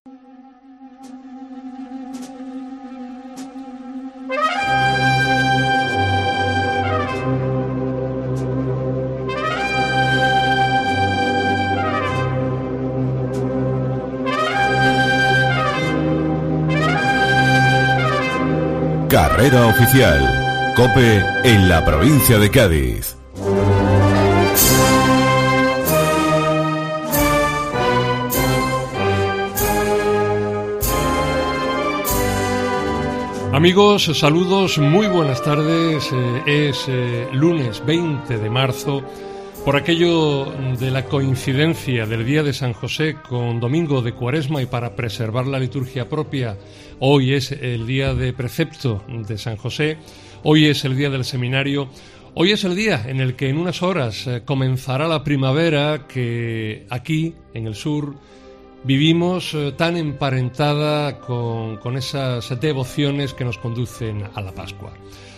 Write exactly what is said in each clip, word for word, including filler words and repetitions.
Carrera oficial. COPE en la provincia de Cádiz. Amigos, saludos, muy buenas tardes. Eh, es eh, lunes veinte de marzo. Por aquello de la coincidencia del día de San José con domingo de Cuaresma y para preservar la liturgia propia, hoy es el día de precepto de San José, hoy es el día del seminario, hoy es el día en el que en unas horas eh, comenzará la primavera que aquí, en el sur, vivimos eh, tan emparentada con, con esas devociones que nos conducen a la Pascua.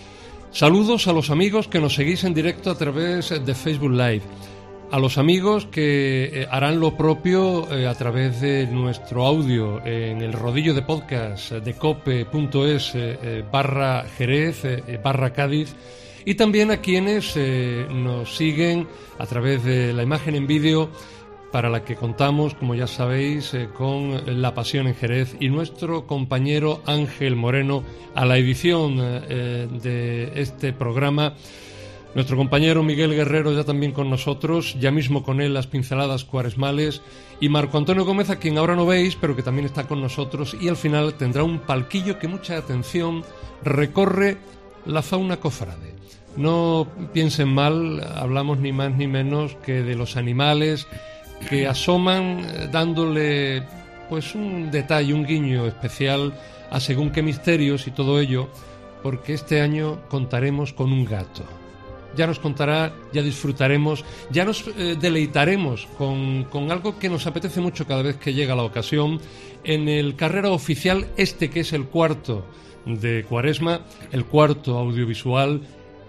Saludos a los amigos que nos seguís en directo a través de Facebook Live, a los amigos que eh, harán lo propio eh, a través de nuestro audio en el rodillo de podcast de cope.es eh, eh, barra Jerez, eh, barra Cádiz, y también a quienes eh, nos siguen a través de la imagen en vídeo, para la que contamos, como ya sabéis, eh, con La Pasión en Jerez y nuestro compañero Ángel Moreno a la edición eh, de este programa. Nuestro compañero Miguel Guerrero ya también con nosotros, ya mismo con él las pinceladas cuaresmales, y Marco Antonio Gómez, a quien ahora no veis, pero que también está con nosotros, y al final tendrá un palquillo que, mucha atención, recorre la fauna cofrade. No piensen mal, hablamos ni más ni menos que de los animales que asoman dándole pues un detalle, un guiño especial a según qué misterios y todo ello, porque este año contaremos con un gato. Ya nos contará, ya disfrutaremos, ya nos eh, deleitaremos con, con algo que nos apetece mucho cada vez que llega la ocasión en el Carrera Oficial, este que es el cuarto de Cuaresma, el cuarto audiovisual,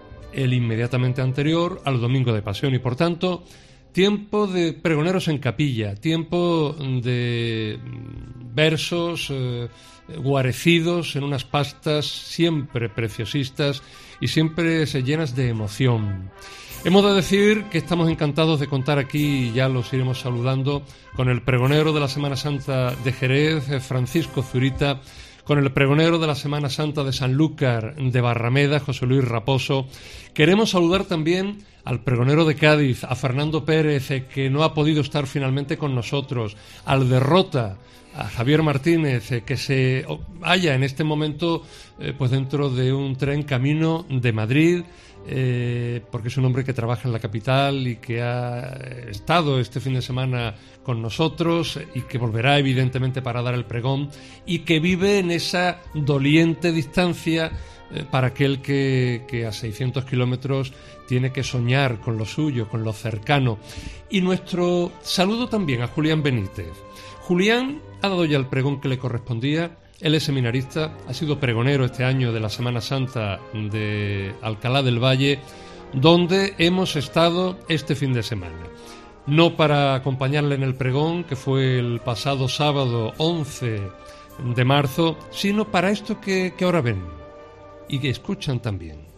el inmediatamente anterior al Domingo de Pasión, y por tanto tiempo de pregoneros en capilla, tiempo de versos eh, guarecidos en unas pastas siempre preciosistas y siempre se llenas de emoción. Hemos de decir que estamos encantados de contar aquí, y ya los iremos saludando, con el pregonero de la Semana Santa de Jerez, Francisco Zurita, con el pregonero de la Semana Santa de Sanlúcar de Barrameda, José Luis Raposo. Queremos saludar también al pregonero de Cádiz, a Fernando Pérez, eh, que no ha podido estar finalmente con nosotros, al de Rota, a Javier Martínez, eh, que se halla en este momento eh, pues dentro de un tren camino de Madrid, eh, porque es un hombre que trabaja en la capital y que ha estado este fin de semana con nosotros y que volverá evidentemente para dar el pregón, y que vive en esa doliente distancia eh, para aquel que, que a seiscientos kilómetros tiene que soñar con lo suyo, con lo cercano. Y nuestro saludo también a Julián Benítez. Julián ha dado ya el pregón que le correspondía. Él es seminarista, ha sido pregonero este año de la Semana Santa de Alcalá del Valle, donde hemos estado este fin de semana. No para acompañarle en el pregón, que fue el pasado sábado once de marzo, sino para esto que, que ahora ven y que escuchan también.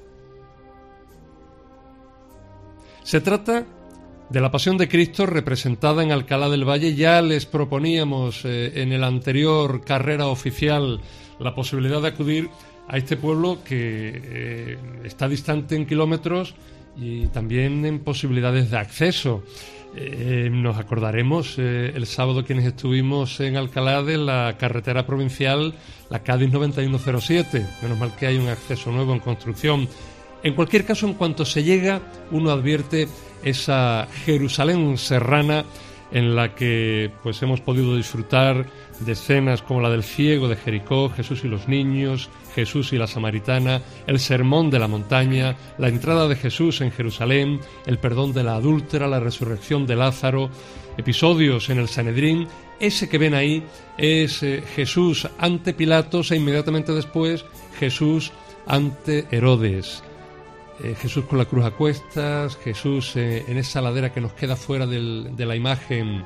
Se trata de la Pasión de Cristo representada en Alcalá del Valle. Ya les proponíamos eh, en el anterior Carrera Oficial la posibilidad de acudir a este pueblo que eh, está distante en kilómetros y también en posibilidades de acceso. Eh, nos acordaremos eh, el sábado quienes estuvimos en Alcalá de la carretera provincial, la Cádiz noventa y uno cero siete. Menos mal que hay un acceso nuevo en construcción. En cualquier caso, en cuanto se llega, uno advierte esa Jerusalén serrana en la que pues hemos podido disfrutar de escenas como la del ciego de Jericó, Jesús y los niños, Jesús y la samaritana, el sermón de la montaña, la entrada de Jesús en Jerusalén, el perdón de la adúltera, la resurrección de Lázaro, episodios en el Sanedrín. Ese que ven ahí es eh, Jesús ante Pilatos e inmediatamente después Jesús ante Herodes. Eh, Jesús con la cruz a cuestas, Jesús eh, en esa ladera que nos queda fuera del, de la imagen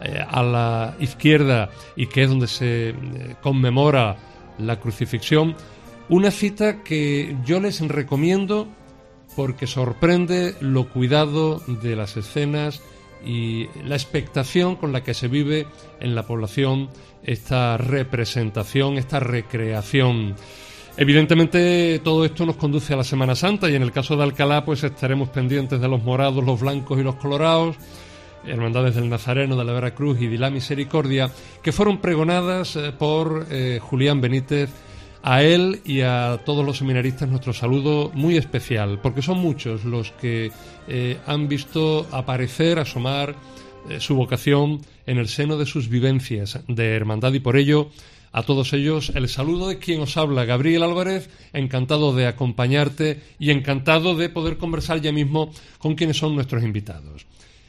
eh, a la izquierda y que es donde se eh, conmemora la crucifixión. Una cita que yo les recomiendo porque sorprende lo cuidado de las escenas y la expectación con la que se vive en la población esta representación, esta recreación. Evidentemente todo esto nos conduce a la Semana Santa y en el caso de Alcalá pues estaremos pendientes de los morados, los blancos y los colorados, Hermandades del Nazareno, de la Veracruz y de la Misericordia, que fueron pregonadas por eh, Julián Benítez. A él y a todos los seminaristas nuestro saludo muy especial, porque son muchos los que eh, han visto aparecer, asomar eh, su vocación en el seno de sus vivencias de hermandad, y por ello a todos ellos el saludo de quien os habla, Gabriel Álvarez, encantado de acompañarte y encantado de poder conversar ya mismo con quienes son nuestros invitados.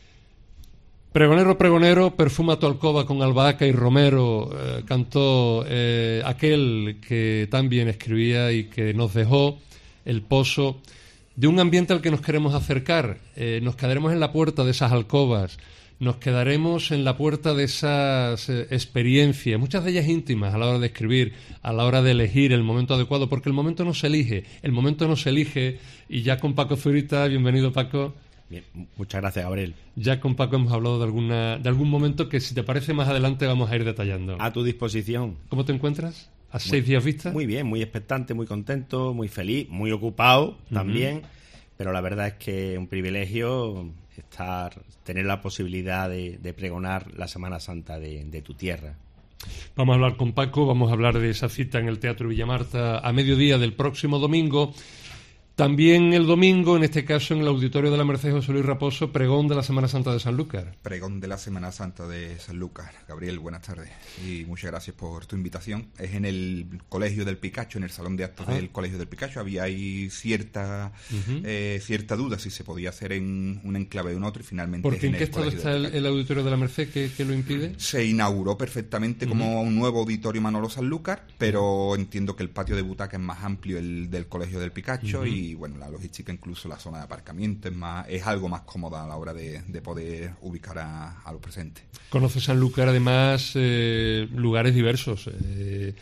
Pregonero, pregonero, perfuma tu alcoba con albahaca y romero, eh, cantó eh, aquel que tan bien escribía y que nos dejó el pozo de un ambiente al que nos queremos acercar. Eh, nos quedaremos en la puerta de esas alcobas, nos quedaremos en la puerta de esas eh, experiencias, muchas de ellas íntimas a la hora de escribir, a la hora de elegir el momento adecuado, porque el momento no se elige, el momento no se elige, y ya con Paco Zurita, bienvenido Paco. Bien, muchas gracias, Gabriel. Ya con Paco hemos hablado de alguna de algún momento que, si te parece, más adelante vamos a ir detallando. A tu disposición. ¿Cómo te encuentras? ¿A muy, seis días vista? Muy bien, muy expectante, muy contento, muy feliz, muy ocupado también. Uh-huh. Pero la verdad es que es un privilegio estar, tener la posibilidad de, de pregonar la Semana Santa de, de tu tierra. Vamos a hablar con Paco, vamos a hablar de esa cita en el Teatro Villamarta a mediodía del próximo domingo. También el domingo, en este caso en el Auditorio de la Merced José Luis Raposo, pregón de la Semana Santa de Sanlúcar. Pregón de la Semana Santa de Sanlúcar. Gabriel, buenas tardes y muchas gracias por tu invitación. Es en el Colegio del Picacho, en el Salón de Actos ah. del Colegio del Picacho. Había ahí cierta uh-huh. eh, cierta duda si se podía hacer en un enclave o en otro, y finalmente... ¿Porque en, en qué estado está el, el Auditorio de la Merced que, que lo impide? Se inauguró perfectamente uh-huh. como un nuevo Auditorio Manolo Sanlúcar, pero entiendo que el patio de butaca es más amplio el del Colegio del Picacho uh-huh. y bueno, la logística, incluso la zona de aparcamiento es más es algo más cómoda a la hora de, de poder ubicar a, a los presentes. Conoce Sanlúcar además eh, lugares diversos. Eh,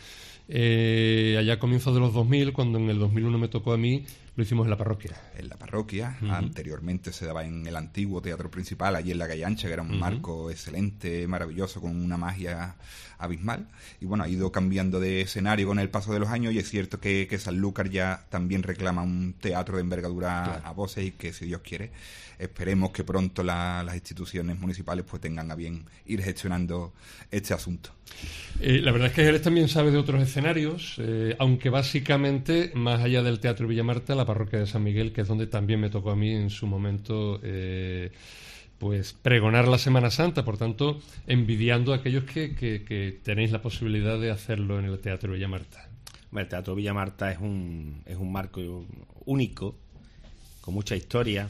eh, allá a comienzos de los dos mil, cuando en el dos mil uno me tocó a mí, lo hicimos en la parroquia. En la parroquia, uh-huh. anteriormente se daba en el antiguo Teatro Principal, allí en la Calle Ancha, que era un uh-huh. marco excelente, maravilloso, con una magia abismal. Y bueno, ha ido cambiando de escenario con el paso de los años, y es cierto que, que Sanlúcar ya también reclama un teatro de envergadura claro. a voces, y que, si Dios quiere, esperemos que pronto la, las instituciones municipales pues tengan a bien ir gestionando este asunto. Eh, la verdad es que Jerez también sabe de otros escenarios, eh, aunque básicamente, más allá del Teatro Villamarta, la parroquia de San Miguel, que es donde también me tocó a mí en su momento eh, pues pregonar la Semana Santa, por tanto, envidiando a aquellos que, que, que tenéis la posibilidad de hacerlo en el Teatro Villamarta. Bueno, el Teatro Villamarta es un, es un marco único, con mucha historia,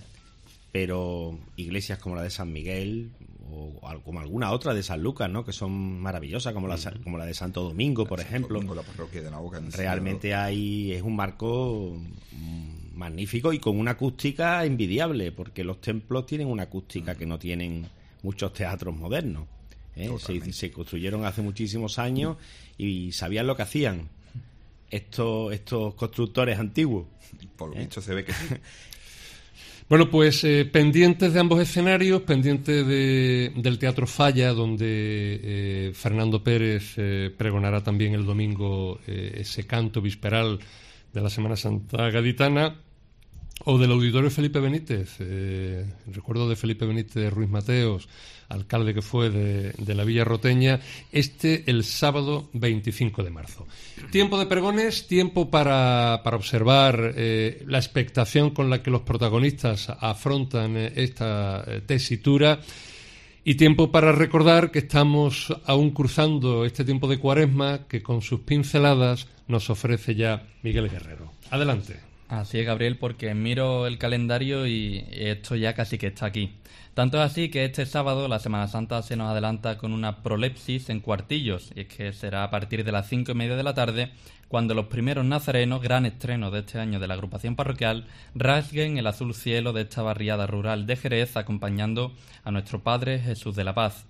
pero iglesias como la de San Miguel o como alguna otra de Sanlúcar, ¿no?, que son maravillosas, como la, como la de Santo Domingo, por Santo ejemplo. Domingo, la parroquia de la Boca, realmente hay, es un marco magnífico y con una acústica envidiable, porque los templos tienen una acústica que no tienen muchos teatros modernos, ¿eh? Se, se construyeron hace muchísimos años y sabían lo que hacían estos, estos constructores antiguos. Por lo ¿eh? visto se ve que sí. Bueno, pues eh, pendientes de ambos escenarios, pendientes de, del Teatro Falla, donde eh, Fernando Pérez eh, pregonará también el domingo eh, ese canto visperal de la Semana Santa gaditana, o del Auditorio Felipe Benítez. Eh, recuerdo de Felipe Benítez Ruiz Mateos, alcalde que fue de, de la Villa Roteña, este el sábado veinticinco de marzo. Tiempo de pregones, tiempo para, para observar eh, la expectación con la que los protagonistas afrontan eh, esta eh, tesitura, y tiempo para recordar que estamos aún cruzando este tiempo de Cuaresma, que con sus pinceladas nos ofrece ya Miguel Guerrero. Adelante. Así es, Gabriel, porque miro el calendario y esto ya casi que está aquí. Tanto es así que este sábado la Semana Santa se nos adelanta con una prolepsis en Cuartillos, y es que será a partir de las cinco y media de la tarde cuando los primeros nazarenos, gran estreno de este año de la agrupación parroquial, rasguen el azul cielo de esta barriada rural de Jerez, acompañando a nuestro Padre Jesús de la Paz.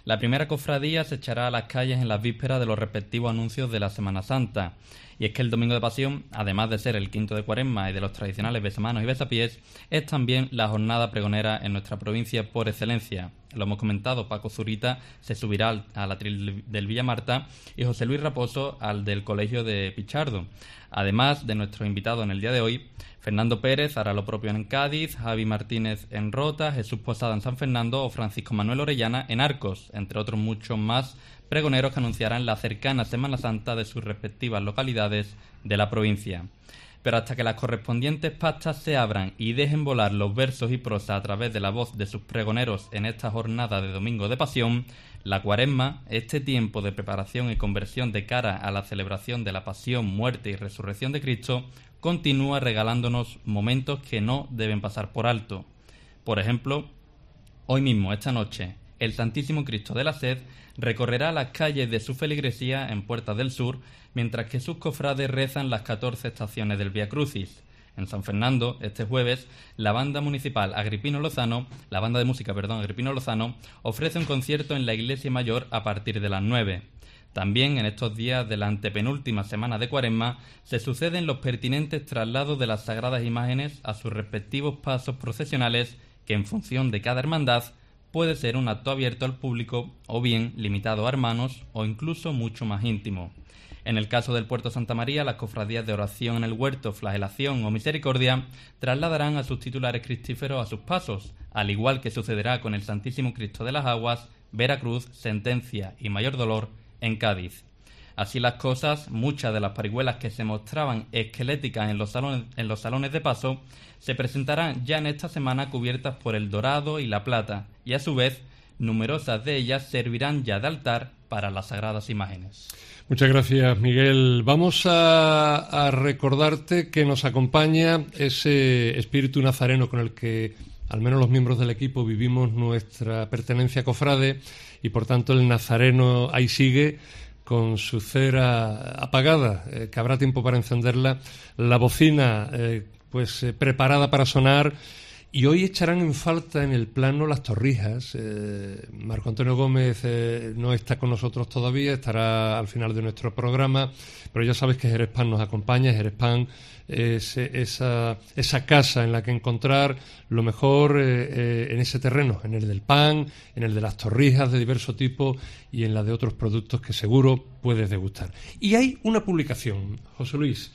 La primera cofradía se echará a las calles en las vísperas de los respectivos anuncios de la Semana Santa. Y es que el Domingo de Pasión, además de ser el quinto de Cuaresma y de los tradicionales besamanos y besapiés, es también la jornada pregonera en nuestra provincia por excelencia. Lo hemos comentado, Paco Zurita se subirá al, al atril del Villamarta y José Luis Raposo al del Colegio de Pichardo. Además de nuestros invitados en el día de hoy, Fernando Pérez hará lo propio en Cádiz, Javi Martínez en Rota, Jesús Posada en San Fernando o Francisco Manuel Orellana en Arcos, entre otros muchos más pregoneros que anunciarán la cercana Semana Santa de sus respectivas localidades de la provincia. Pero hasta que las correspondientes pastas se abran y dejen volar los versos y prosa a través de la voz de sus pregoneros en esta jornada de Domingo de Pasión, la Cuaresma, este tiempo de preparación y conversión de cara a la celebración de la pasión, muerte y resurrección de Cristo, continúa regalándonos momentos que no deben pasar por alto. Por ejemplo, hoy mismo, esta noche, el Santísimo Cristo de la Sed recorrerá las calles de su feligresía en Puertas del Sur, mientras que sus cofrades rezan las catorce estaciones del Vía Crucis. En San Fernando, este jueves, la banda municipal Agripino Lozano, la banda de música, perdón, Agripino Lozano, ofrece un concierto en la Iglesia Mayor a partir de las nueve. También en estos días de la antepenúltima semana de Cuaresma se suceden los pertinentes traslados de las sagradas imágenes a sus respectivos pasos procesionales, que en función de cada hermandad puede ser un acto abierto al público o bien limitado a hermanos o incluso mucho más íntimo. En el caso del Puerto Santa María, las cofradías de Oración en el Huerto, Flagelación o Misericordia trasladarán a sus titulares cristíferos a sus pasos, al igual que sucederá con el Santísimo Cristo de las Aguas, Veracruz, Sentencia y Mayor Dolor en Cádiz. Así las cosas, muchas de las parihuelas que se mostraban esqueléticas en los salones, en los salones de paso se presentarán ya en esta semana cubiertas por el dorado y la plata, y a su vez, numerosas de ellas servirán ya de altar para las sagradas imágenes. Muchas gracias, Miguel. Vamos a, a recordarte que nos acompaña ese espíritu nazareno con el que al menos los miembros del equipo vivimos nuestra pertenencia a cofrade, y por tanto el nazareno ahí sigue con su cera apagada, eh, que habrá tiempo para encenderla, la bocina eh, pues eh, preparada para sonar. Y hoy echarán en falta en el plano las torrijas. Eh, Marco Antonio Gómez eh, no está con nosotros todavía, estará al final de nuestro programa, pero ya sabes que Jerez Pan nos acompaña. Jerez Pan es esa, esa casa en la que encontrar lo mejor eh, eh, en ese terreno, en el del pan, en el de las torrijas de diverso tipo y en la de otros productos que seguro puedes degustar. Y hay una publicación, José Luis.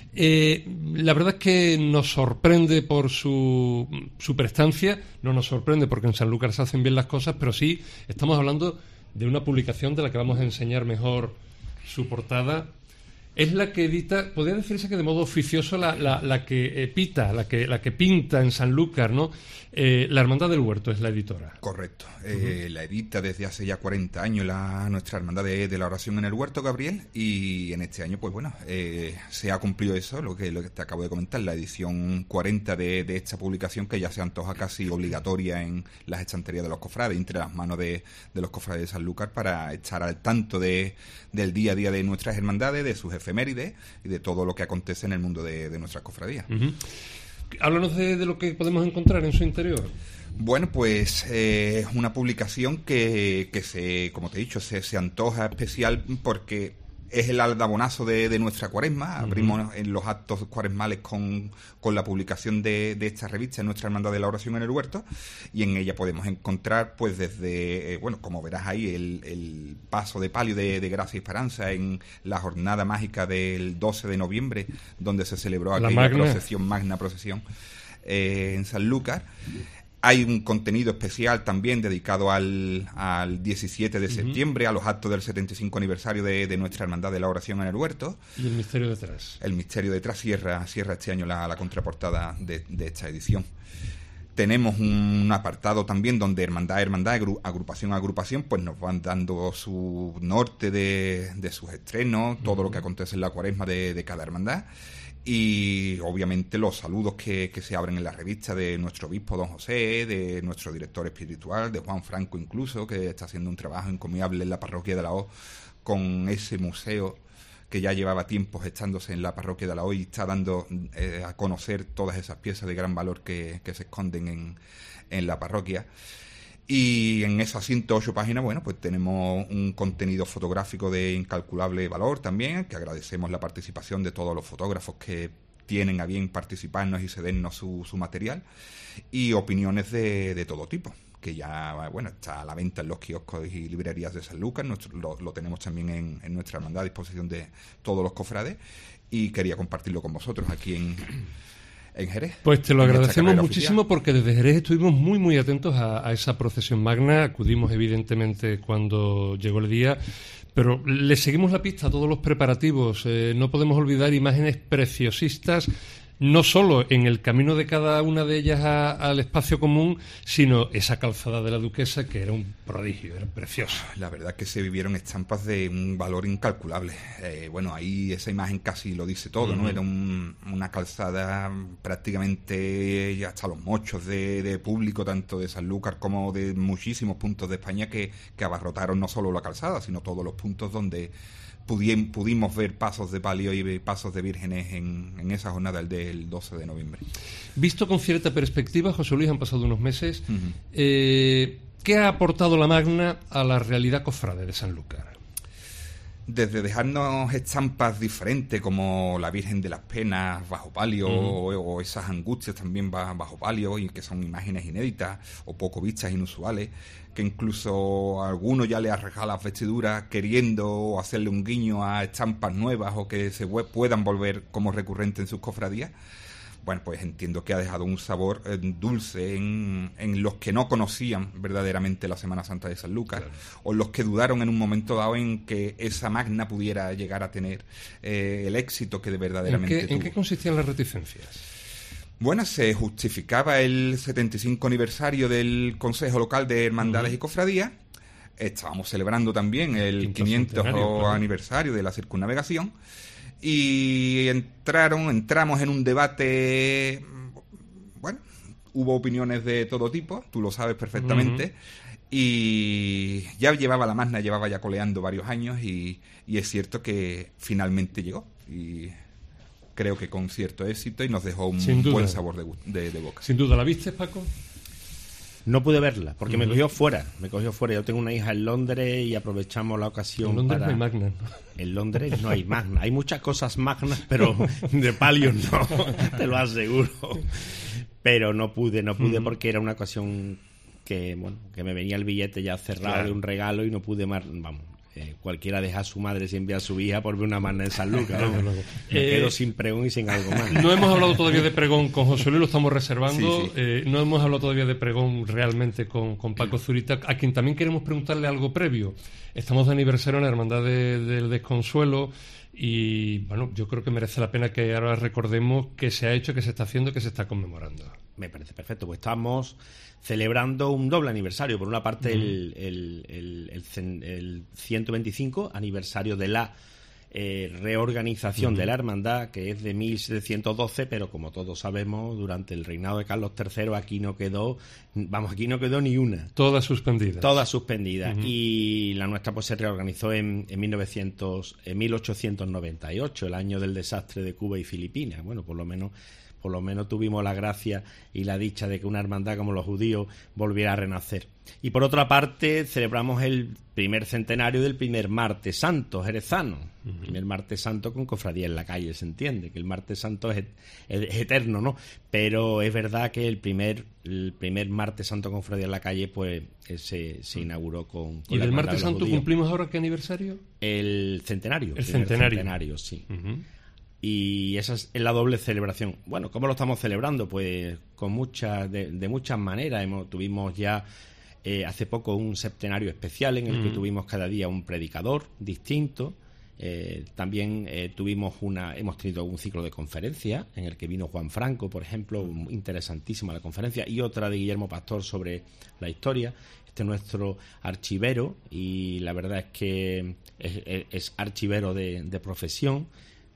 Eh, la verdad es que nos sorprende por su, su prestancia, no nos sorprende porque en Sanlúcar se hacen bien las cosas, pero sí estamos hablando de una publicación de la que vamos a enseñar mejor su portada. Es la que edita, podría decirse que de modo oficioso, la, la, la que eh, pita, la que, la que pinta en Sanlúcar, ¿no? Eh, la Hermandad del Huerto es la editora. Correcto. Eh, uh-huh. La edita desde hace ya cuarenta años la, nuestra Hermandad de, de la Oración en el Huerto, Gabriel, y en este año, pues bueno, eh, se ha cumplido eso, lo que, lo que te acabo de comentar, la edición cuarenta de, de esta publicación, que ya se antoja casi obligatoria en las estanterías de los cofrades, entre las manos de, de los cofrades de Sanlúcar, para estar al tanto de, del día a día de nuestras hermandades, de sus efemérides y de todo lo que acontece en el mundo de, de nuestras cofradías. Uh-huh. Háblanos de, de lo que podemos encontrar en su interior. Bueno, pues es eh, una publicación que, que se, como te he dicho, se, se antoja especial porque es el aldabonazo de, de nuestra Cuaresma. Uh-huh. Abrimos en los actos cuaresmales con, con la publicación de, de esta revista, en nuestra Hermandad de la Oración en el Huerto, y en ella podemos encontrar, pues desde, eh, bueno, como verás ahí, el, el paso de palio de, de Gracia y Esperanza en la jornada mágica del doce de noviembre, donde se celebró aquella magna. procesión, magna procesión eh, en Sanlúcar. Hay un contenido especial también dedicado al, al diecisiete de septiembre, uh-huh. a los actos del setenta y cinco aniversario de, de nuestra Hermandad de la Oración en el Huerto. Y el misterio detrás. El misterio detrás cierra, cierra este año la, la contraportada de, de esta edición. Tenemos un apartado también donde hermandad a hermandad, agrupación a agrupación, pues nos van dando su norte de, de sus estrenos, todo uh-huh. lo que acontece en la Cuaresma de, de cada hermandad. Y obviamente los saludos que, que se abren en la revista de nuestro obispo don José, de nuestro director espiritual, de Juan Franco incluso, que está haciendo un trabajo encomiable en la parroquia de la O con ese museo que ya llevaba tiempo gestándose en la parroquia de la O y está dando eh, a conocer todas esas piezas de gran valor que, que se esconden en, en la parroquia. Y en esas ciento ocho páginas, bueno, pues tenemos un contenido fotográfico de incalculable valor también, que agradecemos la participación de todos los fotógrafos que tienen a bien participarnos y cedernos su, su material, y opiniones de, de todo tipo, que ya, bueno, está a la venta en los kioscos y librerías de Sanlúcar. Nuestro, lo, lo tenemos también en, en nuestra hermandad a disposición de todos los cofrades, y quería compartirlo con vosotros aquí en, en Jerez. Pues te lo agradecemos muchísimo oficial. Porque desde Jerez estuvimos muy muy atentos a, a esa procesión magna, acudimos evidentemente cuando llegó el día, pero le seguimos la pista a todos los preparativos. Eh, no podemos olvidar imágenes preciosistas, no solo en el camino de cada una de ellas a, al espacio común, sino esa calzada de la Duquesa, que era un prodigio, era precioso. La verdad que se vivieron estampas de un valor incalculable. Eh, bueno, ahí esa imagen casi lo dice todo, uh-huh. ¿no? Era un, una calzada prácticamente hasta los mochos de, de público, tanto de Sanlúcar como de muchísimos puntos de España, que, que abarrotaron no solo la calzada, sino todos los puntos donde Pudiem, pudimos ver pasos de palio y pasos de vírgenes en, en esa jornada del doce de noviembre. Visto con cierta perspectiva, José Luis, han pasado unos meses, Uh-huh. eh, ¿qué ha aportado la Magna a la realidad cofrade de Sanlúcar? Desde dejarnos estampas diferentes como la Virgen de las Penas bajo palio, uh-huh. o, o esas angustias también bajo palio, y que son imágenes inéditas o poco vistas, inusuales, que incluso a alguno ya le ha arrejado las vestiduras queriendo hacerle un guiño a estampas nuevas o que se puedan volver como recurrentes en sus cofradías. Bueno, pues entiendo que ha dejado un sabor eh, dulce en, en los que no conocían verdaderamente la Semana Santa de Sanlúcar, claro. o los que dudaron en un momento dado en que esa magna pudiera llegar a tener eh, el éxito que de verdaderamente ¿En qué, tuvo. ¿En qué consistían las reticencias? Bueno, se justificaba el setenta y cinco aniversario del Consejo Local de Hermandades uh-huh. y Cofradías. Estábamos celebrando también el quinientos claro. aniversario de la circunnavegación. Y entraron, entramos en un debate, bueno, hubo opiniones de todo tipo, tú lo sabes perfectamente, uh-huh. y ya llevaba la Magna, llevaba ya coleando varios años, y, y es cierto que finalmente llegó, y creo que con cierto éxito, y nos dejó un buen sabor de, de, de boca. Sin duda, ¿la viste, Paco? No pude verla, porque uh-huh. me cogió fuera, me cogió fuera. Yo tengo una hija en Londres y aprovechamos la ocasión en Londres para... no hay magna, ¿no? En Londres no hay magna. Hay muchas cosas magnas, pero de palio no, te lo aseguro. Pero no pude, no pude uh-huh. porque era una ocasión que, bueno, que me venía el billete ya cerrado claro. de un regalo y no pude más, vamos. Eh, cualquiera deja a su madre si envía a su hija por ver una magna en Sanlúcar, ¿no? Me eh, quedo sin pregón y sin algo más. No hemos hablado todavía de pregón con José Luis, lo estamos reservando. Sí, sí. Eh, no hemos hablado todavía de pregón realmente con, con Paco Zurita, a quien también queremos preguntarle algo previo. Estamos de aniversario en la Hermandad de, del Desconsuelo y, bueno, yo creo que merece la pena que ahora recordemos qué se ha hecho, qué se está haciendo, qué se está conmemorando. Me parece perfecto, pues estamos celebrando un doble aniversario. Por una parte, uh-huh. el, el, el, el, el ciento veinticinco aniversario de la eh, reorganización uh-huh. de la hermandad, que es de mil setecientos doce, pero como todos sabemos, durante el reinado de Carlos tercero aquí no quedó, vamos, aquí no quedó ni una. Todas suspendidas. Todas suspendidas. Uh-huh. Y la nuestra pues se reorganizó en, en, mil novecientos, en mil ochocientos noventa y ocho, el año del desastre de Cuba y Filipinas. Bueno, por lo menos... por lo menos tuvimos la gracia y la dicha de que una hermandad como los judíos volviera a renacer. Y por otra parte, celebramos el primer centenario del primer Martes Santo jerezano. Uh-huh. El primer Martes Santo con cofradía en la calle, se entiende, que el Martes Santo es, es eterno, ¿no? Pero es verdad que el primer el primer Martes Santo con cofradía en la calle, pues, se, se inauguró con, con ¿Y la del Martes Martes Santo judíos. Cumplimos ahora qué aniversario? El centenario. El centenario. centenario, sí. Uh-huh. Y esa es la doble celebración. Bueno, ¿cómo lo estamos celebrando? Pues con muchas, de, de muchas maneras. Hemos, tuvimos ya eh, hace poco un septenario especial en el mm. que tuvimos cada día un predicador distinto. Eh, también eh, tuvimos una, hemos tenido un ciclo de conferencias en el que vino Juan Franco, por ejemplo, interesantísima la conferencia, y otra de Guillermo Pastor sobre la historia. Este es nuestro archivero y la verdad es que es, es, es archivero de, de profesión.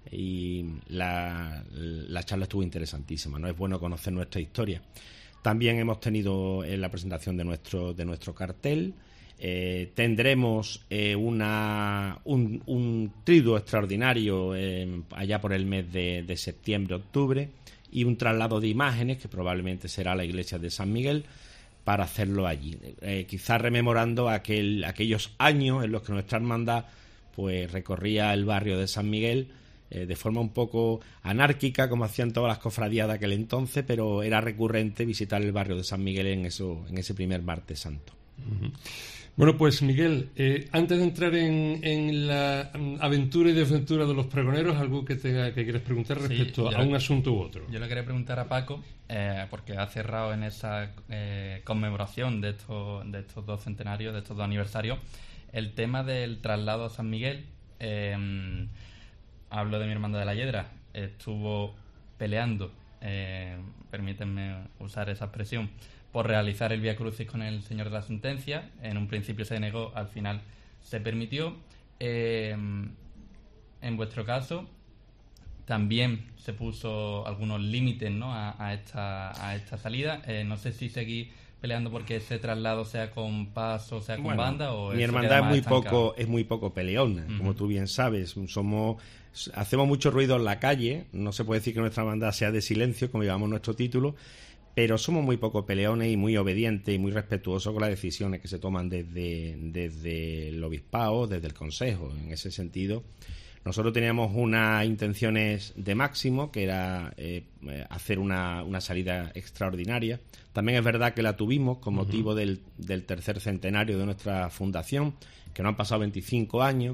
Y la, la charla estuvo interesantísima, ¿no? Es bueno conocer nuestra historia. También hemos tenido eh, la presentación de nuestro de nuestro cartel. Eh, tendremos eh, una un, un triduo extraordinario eh, allá por el mes de, de septiembre, octubre, y un traslado de imágenes que probablemente será la iglesia de San Miguel, para hacerlo allí. Eh, quizás rememorando aquel, aquellos años en los que nuestra hermandad pues recorría el barrio de San Miguel eh, de forma un poco anárquica, como hacían todas las cofradías de aquel entonces, pero era recurrente visitar el barrio de San Miguel en, eso, en ese primer martes santo. Uh-huh. Bueno, pues Miguel, eh, antes de entrar en, en la aventura y desventura de los pregoneros, algo que tenga que quieres preguntar respecto sí, a un asunto u otro. Yo le quería preguntar a Paco, eh, porque ha cerrado en esa eh, conmemoración de estos, de estos dos centenarios, de estos dos aniversarios, el tema del traslado a San Miguel. Eh, hablo de mi hermandad de la Hiedra, estuvo peleando, eh, permítanme usar esa expresión, por realizar el Vía Crucis con el Señor de la Sentencia. En un principio se negó, al final se permitió. Eh, en vuestro caso, también se puso algunos límites, ¿no?, a, a, esta, a esta salida. Eh, no sé si seguís peleando porque ese traslado sea con paso, sea con bueno, banda, o mi hermandad es muy poco es muy poco peleona, uh-huh. como tú bien sabes. Somos hacemos mucho ruido en la calle. No se puede decir que nuestra hermandad sea de silencio, como llevamos nuestro título, pero somos muy poco peleones y muy obedientes y muy respetuosos con las decisiones que se toman desde, desde el obispado, desde el consejo. En ese sentido, nosotros teníamos unas intenciones de máximo, que era eh, hacer una, una salida extraordinaria. También es verdad que la tuvimos con motivo uh-huh. del, del tercer centenario de nuestra fundación, que no han pasado veinticinco años,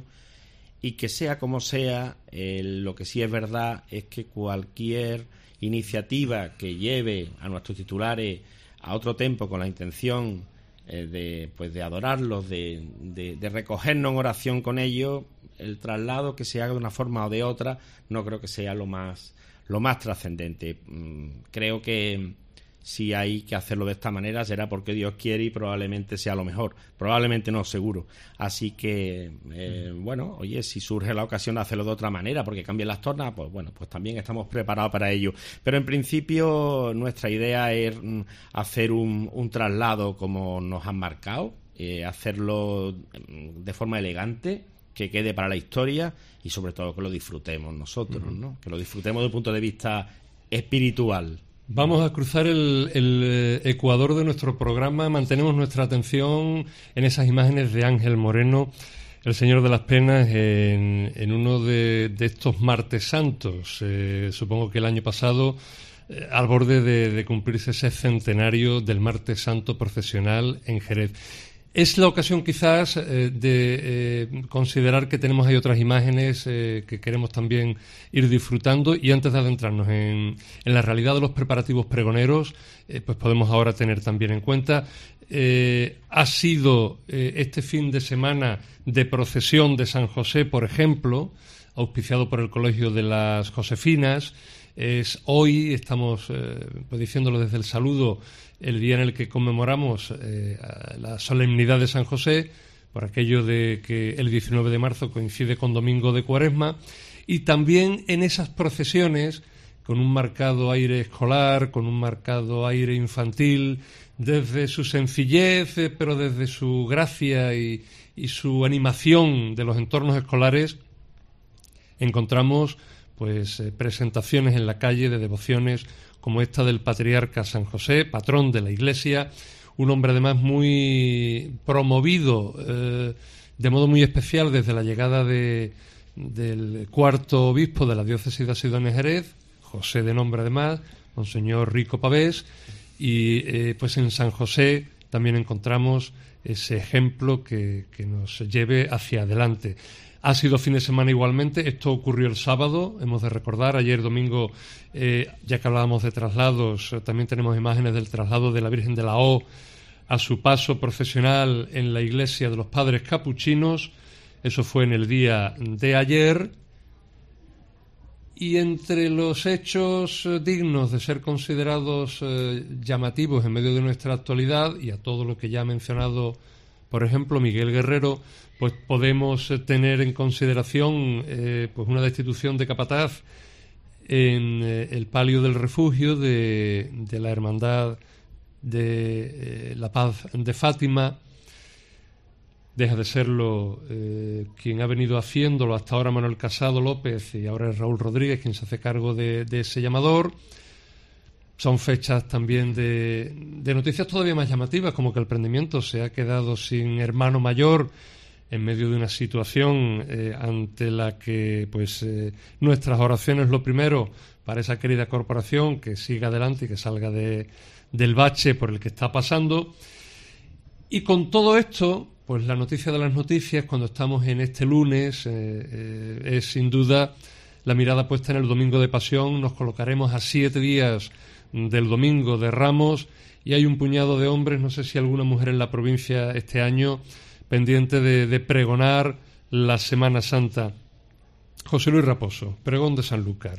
y que sea como sea, eh, lo que sí es verdad es que cualquier iniciativa que lleve a nuestros titulares a otro tiempo con la intención eh, de pues de adorarlos, de, de, de recogernos en oración con ellos, el traslado que se haga de una forma o de otra no creo que sea lo más lo más trascendente. Mm, creo que si hay que hacerlo de esta manera será porque Dios quiere y probablemente sea lo mejor, probablemente no, seguro. Así que eh, bueno, oye, si surge la ocasión de hacerlo de otra manera porque cambian las tornas, pues bueno, pues también estamos preparados para ello. Pero en principio nuestra idea es mm, hacer un, un traslado como nos han marcado, eh, hacerlo de forma elegante, que quede para la historia y sobre todo que lo disfrutemos nosotros, ¿no? Que lo disfrutemos desde el punto de vista espiritual. Vamos a cruzar el, el ecuador de nuestro programa. Mantenemos nuestra atención en esas imágenes de Ángel Moreno, el Señor de las Penas, en, en uno de, de estos martes santos. Eh, supongo que el año pasado, eh, al borde de, de cumplirse ese centenario del martes santo procesional en Jerez. Es la ocasión quizás eh, de eh, considerar que tenemos ahí otras imágenes eh, que queremos también ir disfrutando, y antes de adentrarnos en, en la realidad de los preparativos pregoneros, eh, pues podemos ahora tener también en cuenta, eh, ha sido eh, este fin de semana de procesión de San José, por ejemplo, auspiciado por el Colegio de las Josefinas. Es hoy, estamos eh, pues diciéndolo desde el saludo, el día en el que conmemoramos eh, la solemnidad de San José, por aquello de que el diecinueve de marzo coincide con Domingo de Cuaresma, y también en esas procesiones, con un marcado aire escolar, con un marcado aire infantil, desde su sencillez, eh, pero desde su gracia y, y su animación de los entornos escolares, encontramos pues eh, presentaciones en la calle de devociones como esta del patriarca San José, patrón de la Iglesia, un hombre además muy promovido eh, de modo muy especial desde la llegada de, del cuarto obispo de la diócesis de Asidonia Jerez, José de nombre además, Monseñor Rico Pavés, y eh, pues en San José también encontramos ese ejemplo que, que nos lleve hacia adelante. Ha sido fin de semana igualmente, esto ocurrió el sábado, hemos de recordar, ayer domingo, eh, ya que hablábamos de traslados, eh, también tenemos imágenes del traslado de la Virgen de la O a su paso procesional en la iglesia de los Padres Capuchinos, eso fue en el día de ayer, y entre los hechos eh, dignos de ser considerados eh, llamativos en medio de nuestra actualidad, y a todo lo que ya ha mencionado, por ejemplo, Miguel Guerrero, pues podemos tener en consideración eh, pues una destitución de capataz en eh, el palio del refugio de, de la Hermandad de eh, la Paz de Fátima. Deja de serlo eh, quien ha venido haciéndolo hasta ahora, Manuel Casado López, y ahora es Raúl Rodríguez quien se hace cargo de, de ese llamador. son fechas también de, de noticias todavía más llamativas, como que el prendimiento se ha quedado sin hermano mayor en medio de una situación eh, ante la que pues eh, nuestras oraciones lo primero para esa querida corporación, que siga adelante y que salga de, del bache por el que está pasando. Y con todo esto, pues la noticia de las noticias, cuando estamos en este lunes, eh, eh, es sin duda la mirada puesta en el Domingo de Pasión. Nos colocaremos a siete días del Domingo de Ramos y hay un puñado de hombres, no sé si alguna mujer en la provincia este año, pendiente de, de pregonar la Semana Santa. José Luis Raposo, pregón de Sanlúcar.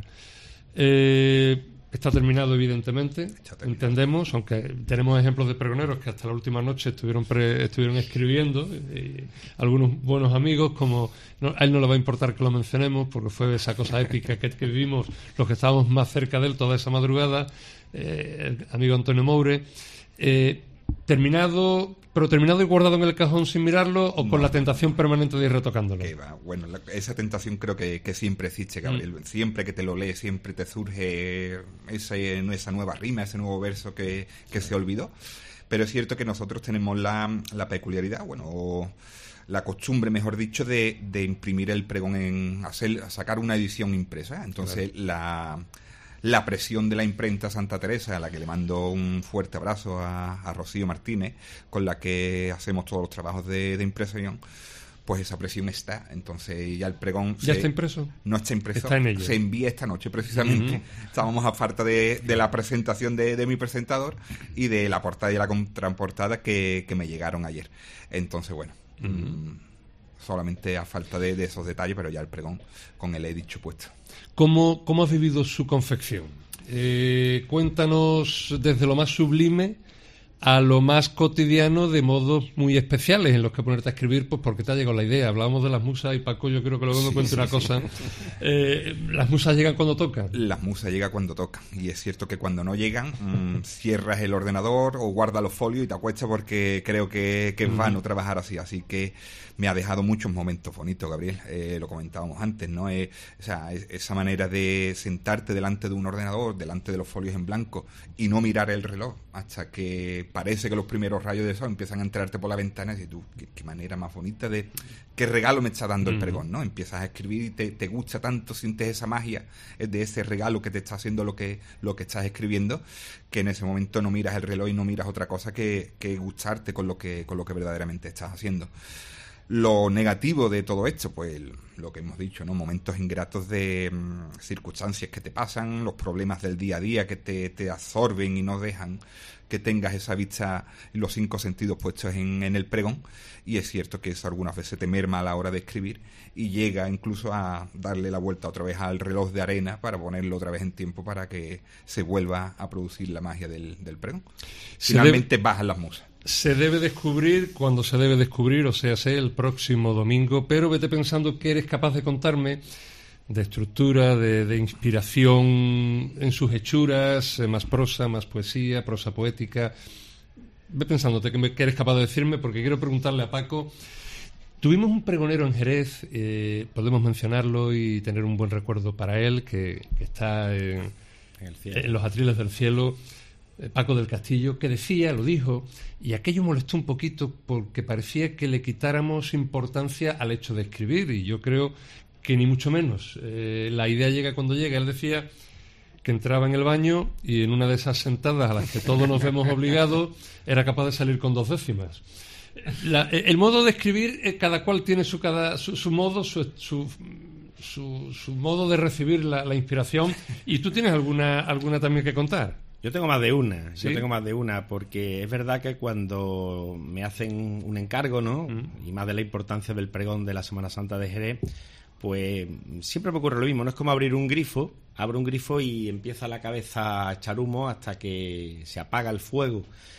Eh, está terminado, evidentemente, está terminado. Entendemos, aunque tenemos ejemplos de pregoneros que hasta la última noche estuvieron pre, estuvieron escribiendo, y algunos buenos amigos, como no, a él no le va a importar que lo mencionemos, porque fue esa cosa épica que, que vivimos los que estábamos más cerca de él toda esa madrugada, eh, el amigo Antonio Moure. Eh, terminado, pero terminado y guardado en el cajón sin mirarlo, o no, con la tentación permanente de ir retocándolo. Que va. Bueno, la, esa tentación creo que, que siempre existe, Gabriel. Mm. Siempre que te lo lees, siempre te surge ese, esa nueva rima, ese nuevo verso que, que se olvidó. Pero es cierto que nosotros tenemos la, la peculiaridad, bueno, la costumbre, mejor dicho, de, de imprimir el pregón, en hacer, sacar una edición impresa. Entonces, claro, la... La presión de la imprenta Santa Teresa, a la que le mando un fuerte abrazo a, a Rocío Martínez, con la que hacemos todos los trabajos de, de impresión, pues esa presión está. Entonces ya el pregón... ¿Ya se, está impreso? No está impreso. Está en ello. Se envía esta noche, precisamente. Uh-huh. Estábamos a falta de, de la presentación de, de mi presentador y de la portada y la contraportada que, que me llegaron ayer. Entonces, bueno... Uh-huh. Mmm, solamente a falta de, de esos detalles, pero ya el pregón con el he dicho puesto. ¿Cómo, cómo has vivido su confección? Eh, cuéntanos desde lo más sublime a lo más cotidiano, de modos muy especiales en los que ponerte a escribir, pues porque te ha llegado la idea. Hablábamos de las musas y Paco, yo creo que luego me sí, cuente sí, una sí. cosa. Eh, ¿Las musas llegan cuando tocan? Las musas llegan cuando tocan. Y es cierto que cuando no llegan, mmm, cierras el ordenador o guardas los folios y te acuestas porque creo que, que es vano trabajar así. Así que me ha dejado muchos momentos bonitos, Gabriel. Eh, lo comentábamos antes, ¿no? Eh, o sea, es, esa manera de sentarte delante de un ordenador, delante de los folios en blanco y no mirar el reloj hasta que parece que los primeros rayos de sol empiezan a entrarte por la ventana y dices tú, qué, qué manera más bonita de... qué regalo me está dando el pregón, ¿no? Empiezas a escribir y te, te gusta tanto, sientes esa magia de ese regalo que te está haciendo lo que, lo que estás escribiendo, que en ese momento no miras el reloj y no miras otra cosa que, que gustarte con lo que, con lo que verdaderamente estás haciendo. Lo negativo de todo esto, pues lo que hemos dicho, ¿no? Momentos ingratos de mmm, circunstancias que te pasan, los problemas del día a día que te, te absorben y no dejan que tengas esa vista y los cinco sentidos puestos en, en el pregón. Y es cierto que eso algunas veces te merma a la hora de escribir y llega incluso a darle la vuelta otra vez al reloj de arena para ponerlo otra vez en tiempo para que se vuelva a producir la magia del, del pregón. Finalmente bajan las musas. Se debe descubrir cuando se debe descubrir, o sea, sea el próximo domingo, pero vete pensando que eres capaz de contarme de estructura, de, de inspiración en sus hechuras, eh, más prosa, más poesía, prosa poética. Ve pensándote que, me, que eres capaz de decirme, porque quiero preguntarle a Paco. Tuvimos un pregonero en Jerez, eh, podemos mencionarlo y tener un buen recuerdo para él, que, que está en, en, el cielo. en los atriles del cielo, Paco del Castillo, que decía, lo dijo, y aquello molestó un poquito porque parecía que le quitáramos importancia al hecho de escribir, y yo creo que ni mucho menos. Eh, la idea llega cuando llega. Él decía que entraba en el baño y en una de esas sentadas a las que todos nos vemos obligados era capaz de salir con dos décimas. La, el modo de escribir, cada cual tiene su, cada, su, su modo, su, su, su, su modo de recibir la, la inspiración, y tú tienes alguna, alguna también que contar. Yo tengo más de una, ¿Sí? yo tengo más de una, porque es verdad que cuando me hacen un encargo, ¿no? Mm. Y más de la importancia del pregón de la Semana Santa de Jerez, pues siempre me ocurre lo mismo, no es como abrir un grifo, abro un grifo y empieza la cabeza a echar humo hasta que se apaga el fuego.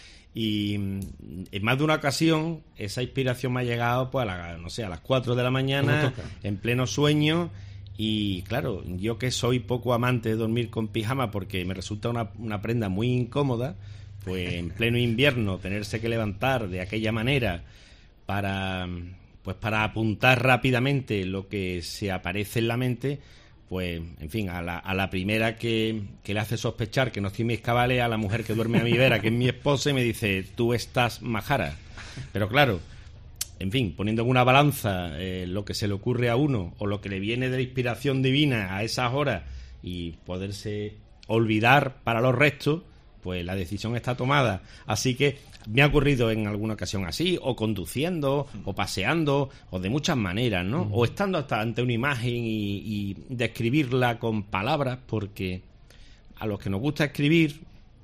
Y en más de una ocasión esa inspiración me ha llegado pues a, la, no sé, a las cuatro de la mañana, en pleno sueño. Y claro, yo que soy poco amante de dormir con pijama porque me resulta una, una prenda muy incómoda, pues en pleno invierno tenerse que levantar de aquella manera para, pues para apuntar rápidamente lo que se aparece en la mente, pues, en fin, a la, a la primera que, que le hace sospechar que no estoy en mis cabales, a la mujer que duerme a mi vera, que es mi esposa, y me dice, tú estás majara. Pero claro, en fin, poniendo en una balanza eh, lo que se le ocurre a uno o lo que le viene de la inspiración divina a esas horas y poderse olvidar para los restos, pues la decisión está tomada. Así que me ha ocurrido en alguna ocasión así, o conduciendo, o paseando, o de muchas maneras, ¿no? Uh-huh. O estando hasta ante una imagen y, y describirla con palabras, porque a los que nos gusta escribir,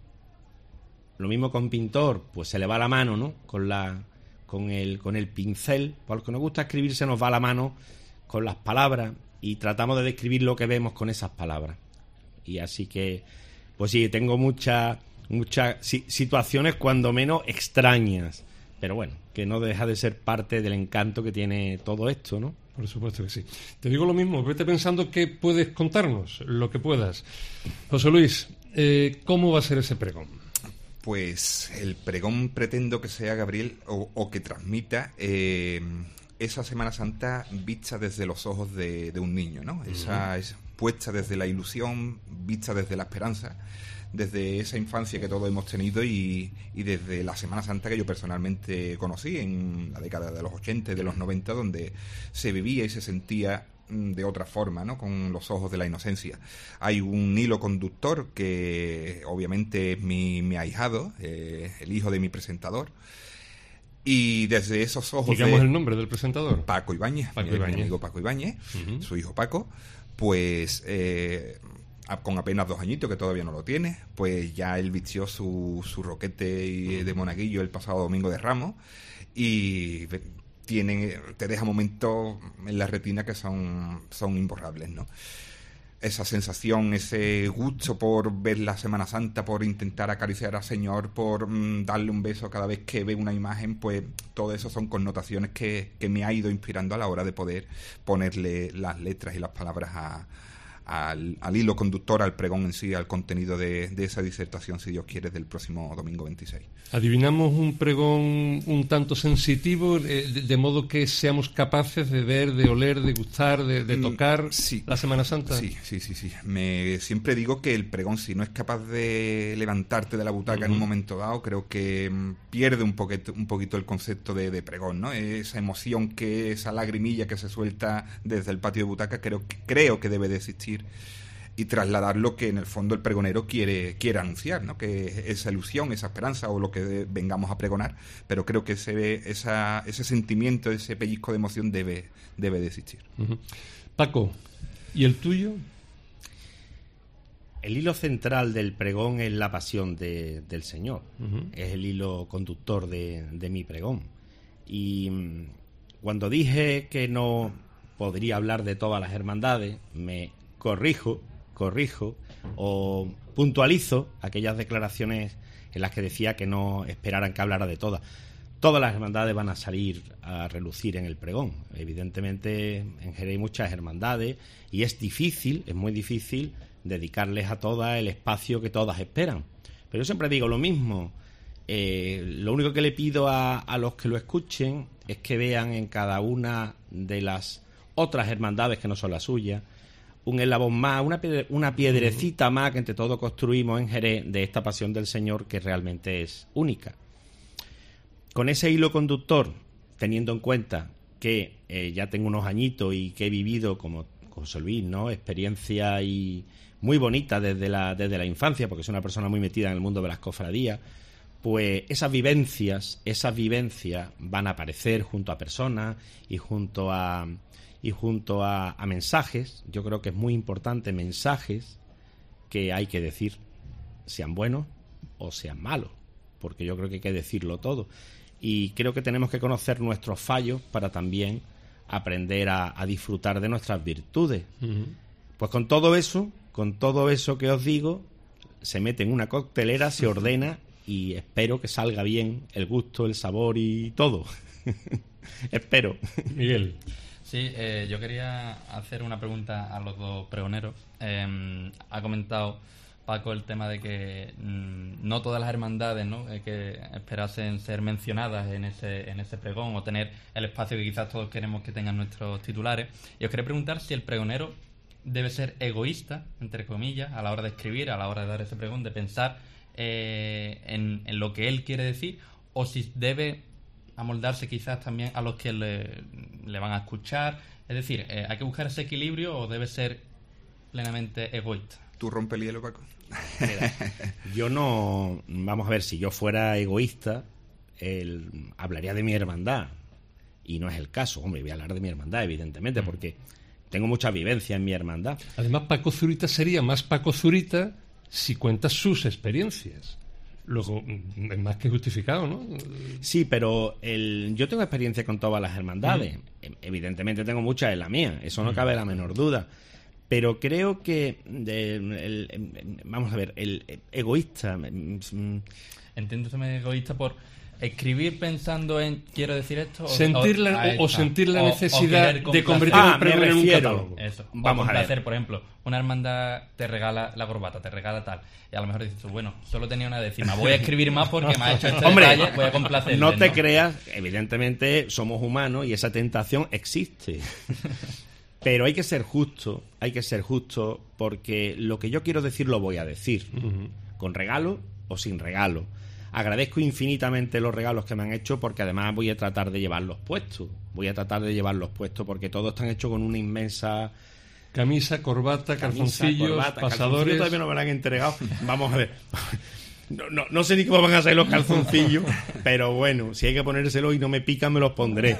lo mismo con pintor, pues se le va la mano, ¿no? Con la con el con el pincel. Pues a los que nos gusta escribir se nos va la mano con las palabras y tratamos de describir lo que vemos con esas palabras. Y así que, pues sí, tengo muchas muchas si, situaciones cuando menos extrañas, pero bueno, que no deja de ser parte del encanto que tiene todo esto, ¿no? Por supuesto que sí. Te digo lo mismo, vete pensando qué puedes contarnos, lo que puedas. José Luis, eh, ¿cómo va a ser ese pregón? Pues el pregón pretendo que sea, Gabriel, o, o que transmita eh, esa Semana Santa vista desde los ojos de, de un niño, ¿no? Uh-huh. Esa es puesta desde la ilusión, vista desde la esperanza, desde esa infancia que todos hemos tenido y, y desde la Semana Santa que yo personalmente conocí en la década de los ochenta y de los noventa, donde se vivía y se sentía de otra forma, ¿no? Con los ojos de la inocencia. Hay un hilo conductor que obviamente es mi, mi ahijado, eh, el hijo de mi presentador, y desde esos ojos digamos de el nombre del presentador, Paco Ibáñez, Paco mi, Ibáñez. mi amigo Paco Ibáñez, uh-huh. Su hijo Paco, pues eh, con apenas dos añitos, que todavía no lo tiene, pues ya él vistió su, su roquete de monaguillo el pasado domingo de Ramos y tienen, te deja momentos en la retina que son, son imborrables, ¿no? Esa sensación, ese gusto por ver la Semana Santa, por intentar acariciar al Señor, por mmm, darle un beso cada vez que ve una imagen, pues todo eso son connotaciones que, que me ha ido inspirando a la hora de poder ponerle las letras y las palabras a, al, al hilo conductor, al pregón en sí, al contenido de, de esa disertación, si Dios quiere, del próximo domingo veintiséis. ¿Adivinamos un pregón un tanto sensitivo, eh, de, de modo que seamos capaces de ver, de oler, de gustar, de, de tocar sí. la Semana Santa? Sí, sí, sí, sí. Me, siempre digo que el pregón, si no es capaz de levantarte de la butaca uh-huh. en un momento dado, creo que mm, pierde un poquito, un poquito el concepto de, de pregón, ¿no? Esa emoción, que esa lagrimilla que se suelta desde el patio de butaca, creo que, creo que debe de existir y trasladar lo que en el fondo el pregonero quiere, quiere anunciar, ¿no? Que esa ilusión, esa esperanza o lo que vengamos a pregonar, pero creo que ese, esa, ese sentimiento, ese pellizco de emoción debe, debe de existir. Uh-huh. Paco, ¿y el tuyo? El hilo central del pregón es la pasión de, del Señor. Uh-huh. Es el hilo conductor de, de mi pregón. Y cuando dije que no podría hablar de todas las hermandades, me corrijo corrijo o puntualizo aquellas declaraciones en las que decía que no esperaran que hablara de todas. Todas las hermandades van a salir a relucir en el pregón. Evidentemente en Jerez hay muchas hermandades y es difícil, es muy difícil dedicarles a todas el espacio que todas esperan. Pero yo siempre digo lo mismo. Eh, lo único que le pido a, a los que lo escuchen es que vean en cada una de las otras hermandades que no son las suyas un eslabón más, una, piedre, una piedrecita más que entre todos construimos en Jerez de esta pasión del Señor que realmente es única. Con ese hilo conductor, teniendo en cuenta que eh, ya tengo unos añitos y que he vivido como José Luis, ¿no? Experiencia y muy bonita desde la, desde la infancia, porque soy una persona muy metida en el mundo de las cofradías, pues esas vivencias, esas vivencias van a aparecer junto a personas y junto a y junto a, a mensajes. Yo creo que es muy importante mensajes que hay que decir, sean buenos o sean malos, porque yo creo que hay que decirlo todo. Y creo que tenemos que conocer nuestros fallos para también aprender a, a disfrutar de nuestras virtudes. Uh-huh. Pues con todo eso, con todo eso que os digo, se mete en una coctelera, se ordena y espero que salga bien el gusto, el sabor y todo. Espero. Miguel. Sí, eh, yo quería hacer una pregunta a los dos pregoneros. Eh, ha comentado Paco el tema de que mmm, no todas las hermandades, ¿no?, eh, que esperasen ser mencionadas en ese en ese pregón o tener el espacio que quizás todos queremos que tengan nuestros titulares. Y os quería preguntar si el pregonero debe ser egoísta, entre comillas, a la hora de escribir, a la hora de dar ese pregón, de pensar eh, en, en lo que él quiere decir, o si debe amoldarse quizás también a los que le, le van a escuchar. Es decir, eh, ¿hay que buscar ese equilibrio o debe ser plenamente egoísta? ¿Tú rompes el hielo, Paco? Mira, yo no... Vamos a ver, si yo fuera egoísta, el, hablaría de mi hermandad. Y no es el caso. Hombre, voy a hablar de mi hermandad, evidentemente, porque tengo mucha vivencia en mi hermandad. Además, Paco Zurita sería más Paco Zurita si cuentas sus experiencias. Luego, es más que justificado, ¿no? Sí, pero el, yo tengo experiencia con todas las hermandades. Mm. Evidentemente tengo muchas en la mía, eso no mm. cabe la menor duda. Pero creo que, de, el, el, vamos a ver, el egoísta... Entiéndoseme egoísta por escribir pensando en quiero decir esto... Sentir o, la, o, o sentir la o, necesidad o de convertir ah, el pregón en un catálogo. Eso. Vamos a ver. Hacer, por ejemplo, una hermandad te regala la corbata, te regala tal, y a lo mejor dices tú, bueno, solo tenía una décima, voy a escribir más porque me ha hecho este Hombre, detalle, voy a complacerle. No te ¿no? creas, evidentemente somos humanos y esa tentación existe. Pero hay que ser justo, hay que ser justo, porque lo que yo quiero decir lo voy a decir, uh-huh. con regalo o sin regalo. Agradezco infinitamente los regalos que me han hecho, porque además voy a tratar de llevarlos puestos. Voy a tratar de llevarlos puestos, porque todos están hechos con una inmensa... Camisa, corbata, Camisa, calzoncillos, corbata, pasadores... Calzoncillos todavía no me lo han entregado. Vamos a ver... No, no, no sé ni cómo van a ser los calzoncillos, pero bueno, si hay que ponérselos y no me pican, me los pondré.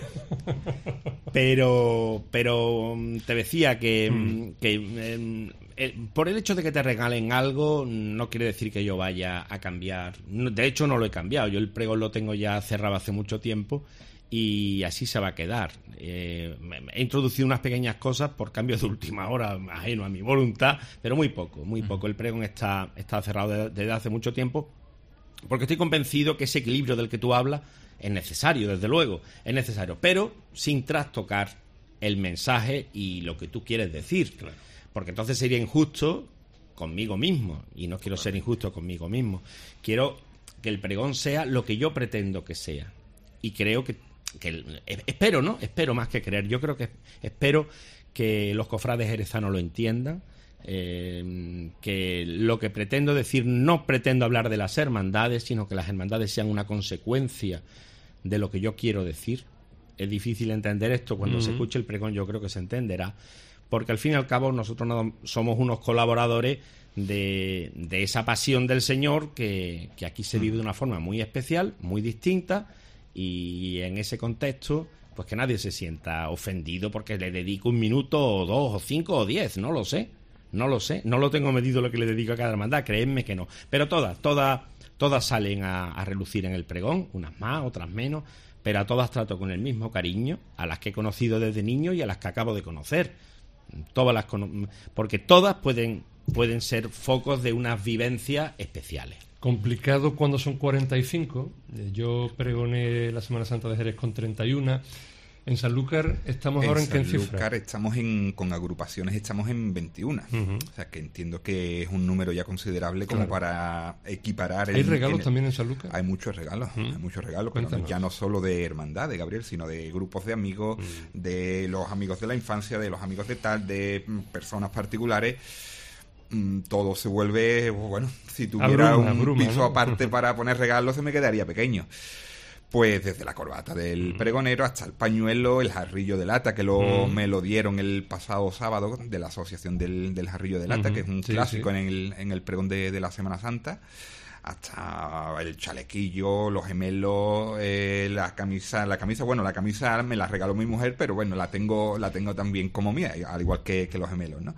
Pero pero te decía que, mm. que eh, eh, por el hecho de que te regalen algo no quiere decir que yo vaya a cambiar. De hecho, no lo he cambiado. Yo el pregón lo tengo ya cerrado hace mucho tiempo y así se va a quedar. Eh, he introducido unas pequeñas cosas por cambios de última hora, ajeno a mi voluntad, pero muy poco, muy poco. El pregón está, está cerrado desde hace mucho tiempo, porque estoy convencido que ese equilibrio del que tú hablas es necesario, desde luego, es necesario, pero sin trastocar el mensaje y lo que tú quieres decir, claro. Porque entonces sería injusto conmigo mismo, y no quiero ser injusto conmigo mismo. Quiero que el pregón sea lo que yo pretendo que sea, y creo que que espero, ¿no? Espero más que creer. Yo creo que espero que los cofrades jerezanos lo entiendan, eh, que lo que pretendo decir, no pretendo hablar de las hermandades, sino que las hermandades sean una consecuencia de lo que yo quiero decir. Es difícil entender esto cuando uh-huh. se escuche el pregón, yo creo que se entenderá, porque al fin y al cabo nosotros no somos unos colaboradores de, de esa pasión del Señor que, que aquí se vive de una forma muy especial, muy distinta. Y en ese contexto, pues que nadie se sienta ofendido porque le dedico un minuto o dos o cinco o diez, no lo sé, no lo sé, no lo tengo medido lo que le dedico a cada hermandad, créanme que no, pero todas, todas, todas salen a, a relucir en el pregón, unas más, otras menos, pero a todas trato con el mismo cariño, a las que he conocido desde niño y a las que acabo de conocer, todas las cono- porque todas pueden, pueden ser focos de unas vivencias especiales. Complicado cuando son cuarenta y cinco. Yo pregoné la Semana Santa de Jerez con treinta y uno. En Sanlúcar estamos en ahora en qué cifra. En Sanlúcar estamos en, con agrupaciones estamos en veintiuno. Uh-huh. O sea que entiendo que es un número ya considerable como claro. para equiparar. ¿Hay el, regalos el, también en Sanlúcar? Hay muchos regalos, uh-huh. hay muchos regalos, pero no, ya no solo de hermandades, Gabriel, sino de grupos de amigos, uh-huh. de los amigos de la infancia, de los amigos de tal, de personas particulares. Todo se vuelve, bueno, si tuviera abruma, un abruma, piso ¿no? aparte para poner regalos se me quedaría pequeño. Pues desde la corbata del pregonero hasta el pañuelo, el jarrillo de lata, que lo, mm. me lo dieron el pasado sábado de la Asociación del, del Jarrillo de Lata, mm-hmm. que es un sí, clásico sí. en el, en el pregón de, de la Semana Santa, hasta el chalequillo, los gemelos, eh, la camisa, la camisa, bueno, la camisa me la regaló mi mujer, pero bueno, la tengo, la tengo también como mía, al igual que, que los gemelos, ¿no?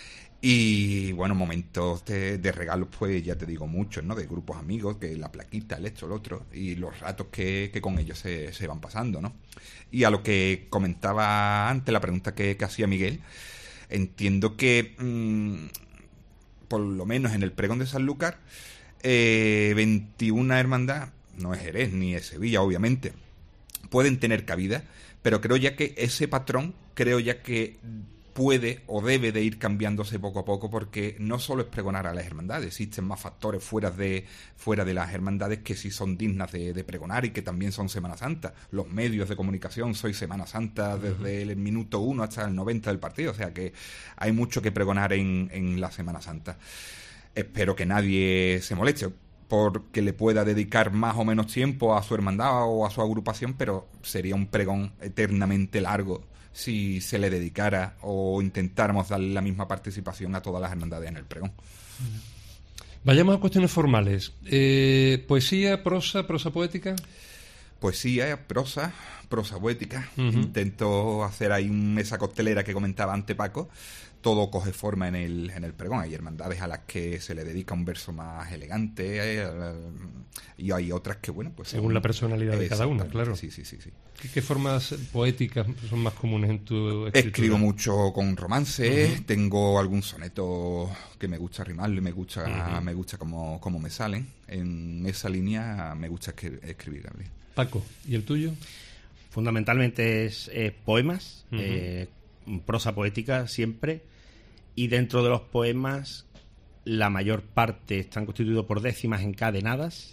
Y bueno, momentos de, de regalos, pues ya te digo, muchos, ¿no? De grupos amigos, que la plaquita, el esto, el otro, y los ratos que, que con ellos se, se van pasando, ¿no? Y a lo que comentaba antes, la pregunta que, que hacía Miguel, entiendo que, mmm, por lo menos en el pregón de Sanlúcar, eh, veintiuna hermandad, no es Jerez ni es Sevilla, obviamente, pueden tener cabida, pero creo ya que ese patrón, creo ya que puede o debe de ir cambiándose poco a poco, porque no solo es pregonar a las hermandades, existen más factores fuera de fuera de las hermandades que sí son dignas de, de pregonar y que también son Semana Santa. Los medios de comunicación soy Semana Santa desde uh-huh. el minuto uno hasta el noventa del partido, o sea que hay mucho que pregonar en, en la Semana Santa. Espero que nadie se moleste porque le pueda dedicar más o menos tiempo a su hermandad o a su agrupación, pero sería un pregón eternamente largo si se le dedicara o intentáramos darle la misma participación a todas las hermandades en el pregón. Vayamos a cuestiones formales. Eh, ¿Poesía, prosa, prosa poética? Poesía, prosa, prosa poética. Uh-huh. Intento hacer ahí un, esa costelera que comentaba antes Paco. Todo coge forma en el, en el pregón. Hay hermandades a las que se le dedica un verso más elegante eh, y hay otras que, bueno, pues... Según son, la personalidad de cada una, claro. Sí, sí, sí, sí. ¿Qué, qué formas poéticas son más comunes en tu escritura? Escribo mucho con romances, uh-huh. tengo algún soneto que me gusta rimarlo y me gusta, uh-huh. me gusta cómo, cómo me salen. En esa línea me gusta escri- escribir. ¿Vale? Paco, ¿y el tuyo? Fundamentalmente es eh, poemas, uh-huh. eh, prosa poética siempre, y dentro de los poemas la mayor parte están constituidos por décimas encadenadas.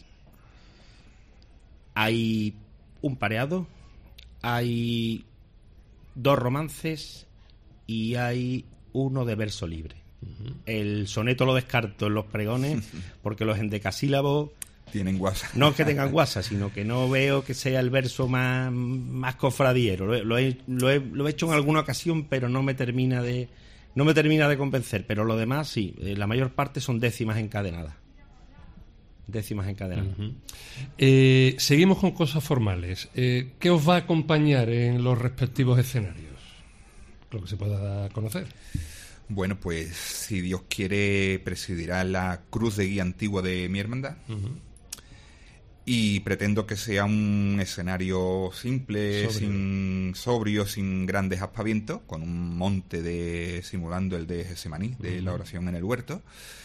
Hay un pareado, hay dos romances y hay uno de verso libre. Uh-huh. El soneto lo descarto en los pregones porque los endecasílabos tienen guasa. No es que tengan guasa, sino que no veo que sea el verso más, más cofradiero. Lo, lo, he, lo, he, lo he hecho en alguna ocasión, pero no me termina de no me termina de convencer. Pero lo demás sí, la mayor parte son décimas encadenadas. Décimas encadenadas. Uh-huh. Eh, seguimos con cosas formales. Eh, ¿Qué os va a acompañar en los respectivos escenarios? Lo que se pueda conocer. Bueno, pues si Dios quiere, presidirá la cruz de guía antigua de mi hermandad. Uh-huh. Y pretendo que sea un escenario simple, sobrio. sin sobrio, sin grandes aspavientos, con un monte de simulando el de Gesemaní, de uh-huh. la oración en el huerto.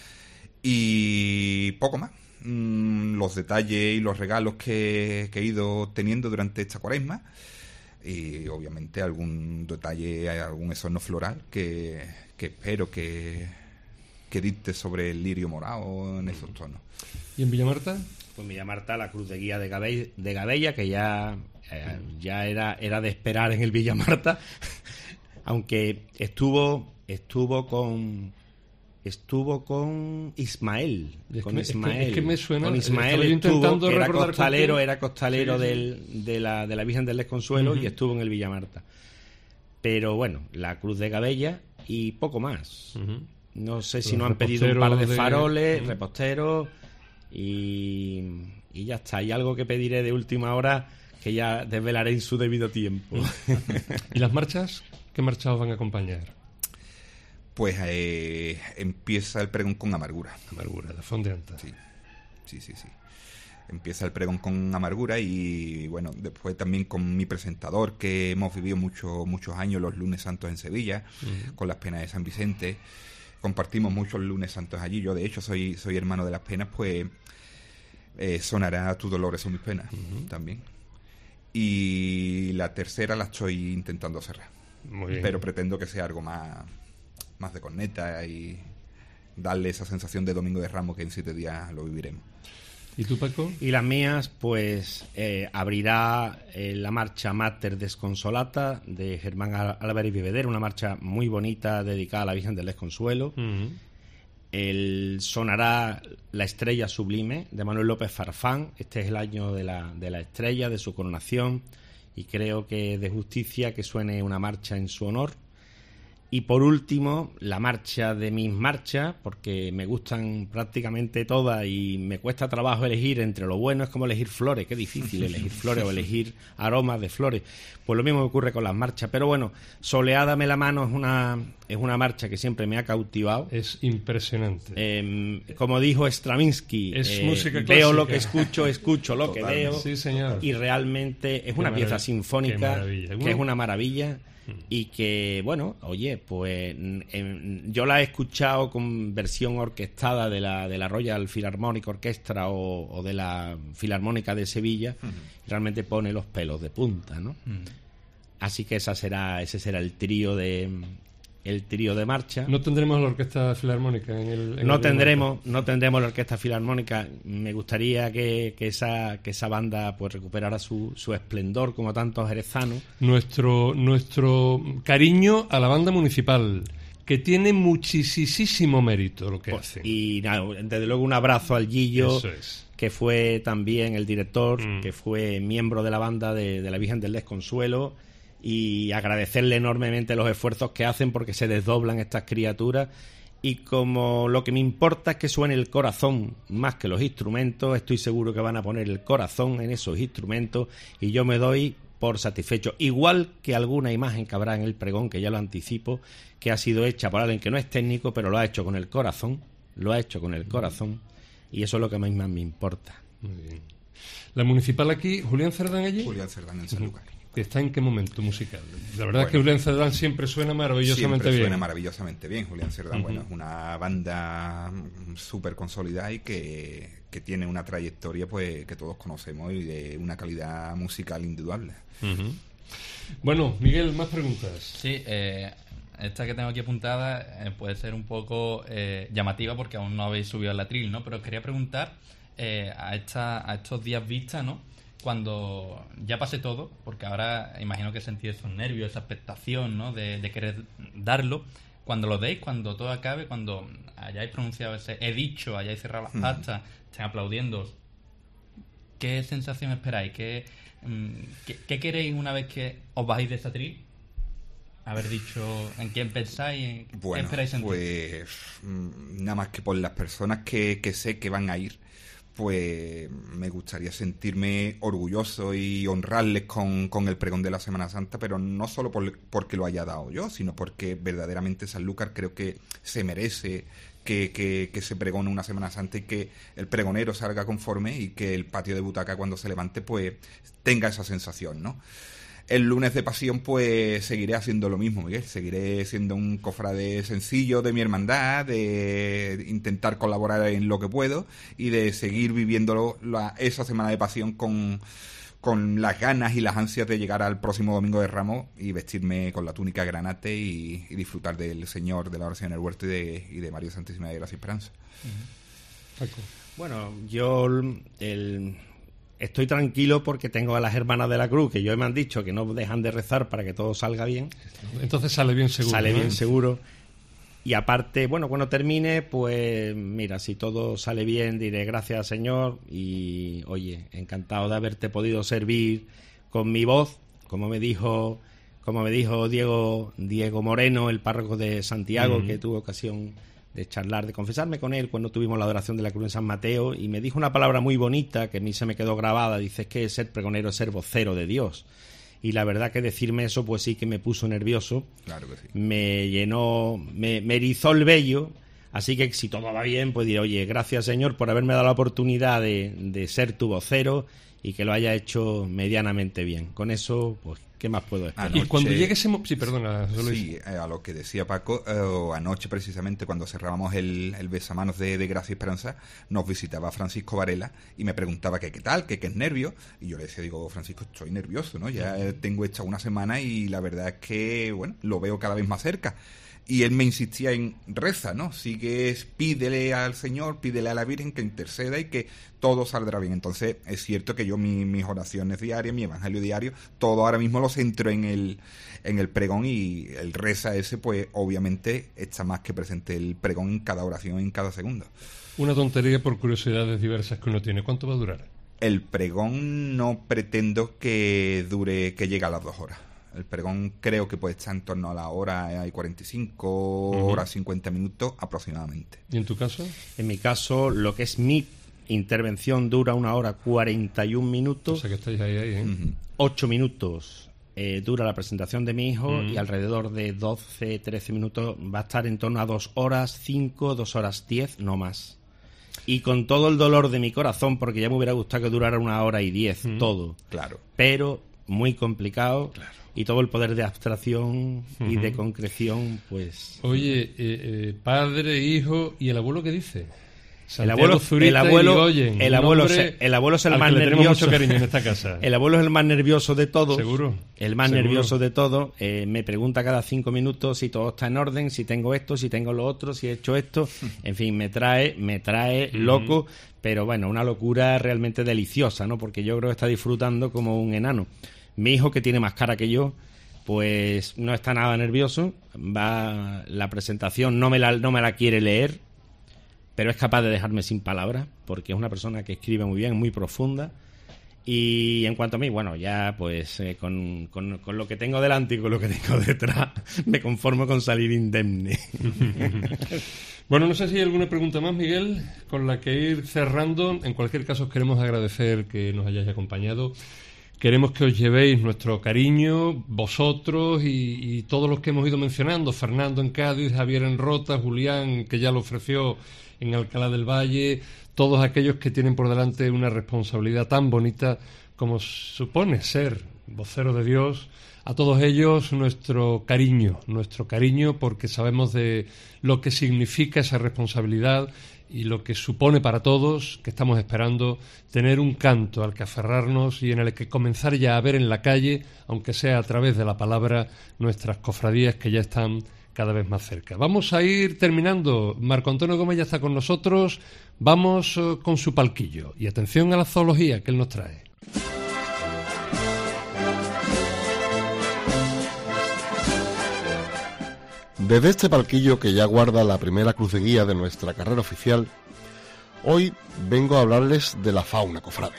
Y poco más. Mm, los detalles y los regalos que, que he ido teniendo durante esta cuaresma. Y obviamente algún detalle, algún esorno floral que, que espero que, que dicte sobre el lirio morado en esos tonos. ¿Y en Villamarta? Pues Villamarta, la cruz de guía de Gabella, de Gabella que ya, eh, ya era, era de esperar en el Villamarta, aunque estuvo estuvo con estuvo con Ismael, es con que, Ismael, es que, es que me suena, con Ismael estuvo, era costalero, era costalero sí, sí. Del, de la de la Virgen del Desconsuelo uh-huh. y estuvo en el Villamarta. Pero bueno, la cruz de Gabella y poco más. Uh-huh. No sé si nos han pedido un par de faroles, de... reposteros. Y, y ya está. Hay algo que pediré de última hora que ya desvelaré en su debido tiempo. ¿Y las marchas? ¿Qué marchas os van a acompañar? Pues eh, empieza el pregón con Amargura. Amargura, la fondeanta. Sí, sí, sí, sí. Empieza el pregón con Amargura y bueno, después también con mi presentador, que hemos vivido mucho, muchos años los lunes santos en Sevilla, uh-huh. con las penas de San Vicente. Compartimos muchos lunes santos allí. Yo, de hecho, soy, soy hermano de las penas, pues eh, sonará Tu dolor son mis penas uh-huh. también. Y la tercera la estoy intentando cerrar. Muy bien. Pero pretendo que sea algo más, más de corneta y darle esa sensación de Domingo de Ramos que en siete días lo viviremos. ¿Y tú, Paco? Y las mías, pues eh, abrirá eh, la marcha Mater Desconsolata de Germán Álvarez Vivedero, una marcha muy bonita dedicada a la Virgen del Desconsuelo. Uh-huh. El, sonará La Estrella Sublime de Manuel López Farfán. Este es el año de la, de la estrella, de su coronación, y creo que es de justicia que suene una marcha en su honor. Y por último, la marcha de mis marchas, porque me gustan prácticamente todas y me cuesta trabajo elegir entre lo bueno, es como elegir flores, qué difícil elegir flores o elegir aromas de flores. Pues lo mismo me ocurre con las marchas. Pero bueno, Soleádame la mano es una, es una marcha que siempre me ha cautivado. Es impresionante. Eh, como dijo Stravinsky, es eh, música veo clásica. Lo que escucho, escucho lo Total. que veo. Sí, señor. Y realmente es qué una pieza sinfónica que es una maravilla. Y que, bueno, oye, pues en, yo la he escuchado con versión orquestada de la de la Royal Philharmonic Orchestra o, o de la Filarmónica de Sevilla, uh-huh. realmente pone los pelos de punta, ¿no? Uh-huh. Así que esa será ese será el trío de, el trío de marcha. No tendremos la orquesta filarmónica en el... En no el tendremos no tendremos la orquesta filarmónica. Me gustaría que, que esa que esa banda pues recuperara su, su esplendor como tantos jerezanos. Nuestro, nuestro cariño a la banda municipal, que tiene muchísimo mérito lo que Pues, hace. y nada, desde luego un abrazo al Guillo, Eso es. que fue también el director, Mm. que fue miembro de la banda de, de la Virgen del Desconsuelo, y agradecerle enormemente los esfuerzos que hacen porque se desdoblan estas criaturas. Y como lo que me importa es que suene el corazón más que los instrumentos, estoy seguro que van a poner el corazón en esos instrumentos y yo me doy por satisfecho. Igual que alguna imagen que habrá en el pregón, que ya lo anticipo, que ha sido hecha por alguien que no es técnico, pero lo ha hecho con el corazón, lo ha hecho con el corazón, y eso es lo que más me importa. Muy bien. La municipal aquí, Julián Cerdán allí. Julián Cerdán en Sanlúcar. ¿Está en qué momento musical? La verdad Bueno, es que Julián Cerdán siempre suena maravillosamente siempre bien. Suena maravillosamente bien. Julián Cerdán, Uh-huh. bueno, es una banda súper consolidada y que, que tiene una trayectoria pues que todos conocemos y de una calidad musical indudable. Uh-huh. Bueno, Miguel, más preguntas. Sí, eh, esta que tengo aquí apuntada eh, puede ser un poco eh, llamativa porque aún no habéis subido al atril, ¿no? Pero os quería preguntar eh, a, esta, a estos días vista, ¿no? Cuando ya pase todo, porque ahora imagino que sentís esos nervios, esa expectación, ¿no? De, de querer darlo. Cuando lo deis, cuando todo acabe, cuando hayáis pronunciado ese he dicho, hayáis cerrado las pastas, estén aplaudiendo, ¿qué sensación esperáis? ¿Qué, mm, qué, qué queréis una vez que os bajéis de ese atril? Haber dicho en quién pensáis, en qué Bueno, esperáis sentir. pues mm, nada más que por las personas que, que sé que van a ir, pues me gustaría sentirme orgulloso y honrarles con, con el pregón de la Semana Santa, pero no solo por, porque lo haya dado yo, sino porque verdaderamente Sanlúcar creo que se merece que, que, que se pregone una Semana Santa y que el pregonero salga conforme y que el patio de butaca cuando se levante pues tenga esa sensación, ¿no? El lunes de pasión pues seguiré haciendo lo mismo, Miguel, seguiré siendo un cofrade sencillo de mi hermandad, de intentar colaborar en lo que puedo y de seguir viviendo la, esa semana de pasión con, con las ganas y las ansias de llegar al próximo Domingo de Ramos y vestirme con la túnica granate y, y disfrutar del Señor, de la oración en el huerto y de, y de María Santísima de Gracia y Esperanza. Paco. Bueno, yo el... estoy tranquilo porque tengo a las hermanas de la Cruz, que yo me han dicho que no dejan de rezar para que todo salga bien. Entonces sale bien seguro. Sale ¿no? bien seguro. Y aparte, bueno, cuando termine, pues mira, si todo sale bien, diré gracias, Señor. Y oye, encantado de haberte podido servir con mi voz, como me dijo, como me dijo Diego, Diego Moreno, el párroco de Santiago, Uh-huh. que tuve ocasión de charlar, de confesarme con él cuando tuvimos la adoración de la Cruz en San Mateo, y me dijo una palabra muy bonita que a mí se me quedó grabada. Dice, es que ser pregonero es ser vocero de Dios. Y la verdad que decirme eso pues sí que me puso nervioso, Claro que sí. me llenó, me, me erizó el vello. Así que si todo va bien, pues diré, oye, gracias, Señor, por haberme dado la oportunidad de, de ser tu vocero y que lo haya hecho medianamente bien. Con eso, pues, ¿qué más puedo esperar? Y Anoche- cuando llegue ese... mo- Sí, perdona, José Luis. Sí, eh, a lo que decía Paco, eh, anoche precisamente cuando cerrábamos el, el besamanos de, de Gracia y Esperanza, nos visitaba Francisco Varela y me preguntaba que qué tal, que qué es nervio, y yo le decía, digo, Francisco, estoy nervioso, ¿no? Ya eh, tengo hecha una semana y la verdad es que, bueno, lo veo cada vez más cerca. Y él me insistía en reza, ¿no? Sigues, pídele al Señor, pídele a la Virgen que interceda y que todo saldrá bien. Entonces, es cierto que yo mi, mis oraciones diarias, mi evangelio diario, todo ahora mismo lo centro en el, en el pregón, y el reza ese, pues, obviamente, está más que presente el pregón en cada oración, en cada segundo. Una tontería por curiosidades diversas que uno tiene. ¿Cuánto va a durar? El pregón no pretendo que dure, que llegue a las dos horas. El pregón creo que puede estar en torno a la hora y cuarenta y cinco, Uh-huh. horas cincuenta minutos aproximadamente. ¿Y en tu caso? En mi caso, lo que es mi intervención dura una hora cuarenta y un O minutos. sea que estáis ahí, ahí, ¿eh? Ujú. Ocho minutos eh, dura la presentación de mi hijo, Mm. y alrededor de doce, trece minutos va a estar en torno a dos horas cinco, dos horas diez, no más. Y con todo el dolor de mi corazón, porque ya me hubiera gustado que durara una hora y diez, Mm. todo. Claro. Pero muy complicado, y todo el poder de abstracción y de Ujú. concreción, pues... Oye, eh, eh, padre, hijo, ¿y el abuelo qué dice? El abuelo, el abuelo, Irigoyen, el abuelo, el abuelo es el más nervioso. Mucho cariño en esta casa. El abuelo es el más nervioso de todos. Seguro. El más seguro. nervioso de todos. Eh, me pregunta cada cinco minutos si todo está en orden, si tengo esto, si tengo lo otro, si he hecho esto. En fin, me trae, me trae uh-huh. loco, pero bueno, una locura realmente deliciosa, ¿no? Porque yo creo que está disfrutando como un enano. Mi hijo, que tiene más cara que yo, pues no está nada nervioso. Va la presentación, no me la, no me la quiere leer, pero es capaz de dejarme sin palabras, porque es una persona que escribe muy bien, muy profunda. Y en cuanto a mí, bueno, ya pues eh, con, con, con lo que tengo delante y con lo que tengo detrás, me conformo con salir indemne. Bueno, no sé si hay alguna pregunta más, Miguel, con la que ir cerrando. En cualquier caso, os queremos agradecer que nos hayáis acompañado. Queremos que os llevéis nuestro cariño, vosotros y, y todos los que hemos ido mencionando. Fernando en Cádiz, Javier en Rota, Julián, que ya lo ofreció en Alcalá del Valle, todos aquellos que tienen por delante una responsabilidad tan bonita como supone ser vocero de Dios. A todos ellos nuestro cariño, nuestro cariño porque sabemos de lo que significa esa responsabilidad y lo que supone para todos, que estamos esperando tener un canto al que aferrarnos y en el que comenzar ya a ver en la calle, aunque sea a través de la palabra, nuestras cofradías que ya están cada vez más cerca. Vamos a ir terminando. Marco Antonio Gómez ya está con nosotros. Vamos uh, con su palquillo. Y atención a la zoología que él nos trae. Desde este palquillo que ya guarda la primera cruz de guía de nuestra carrera oficial, hoy vengo a hablarles de la fauna cofrade.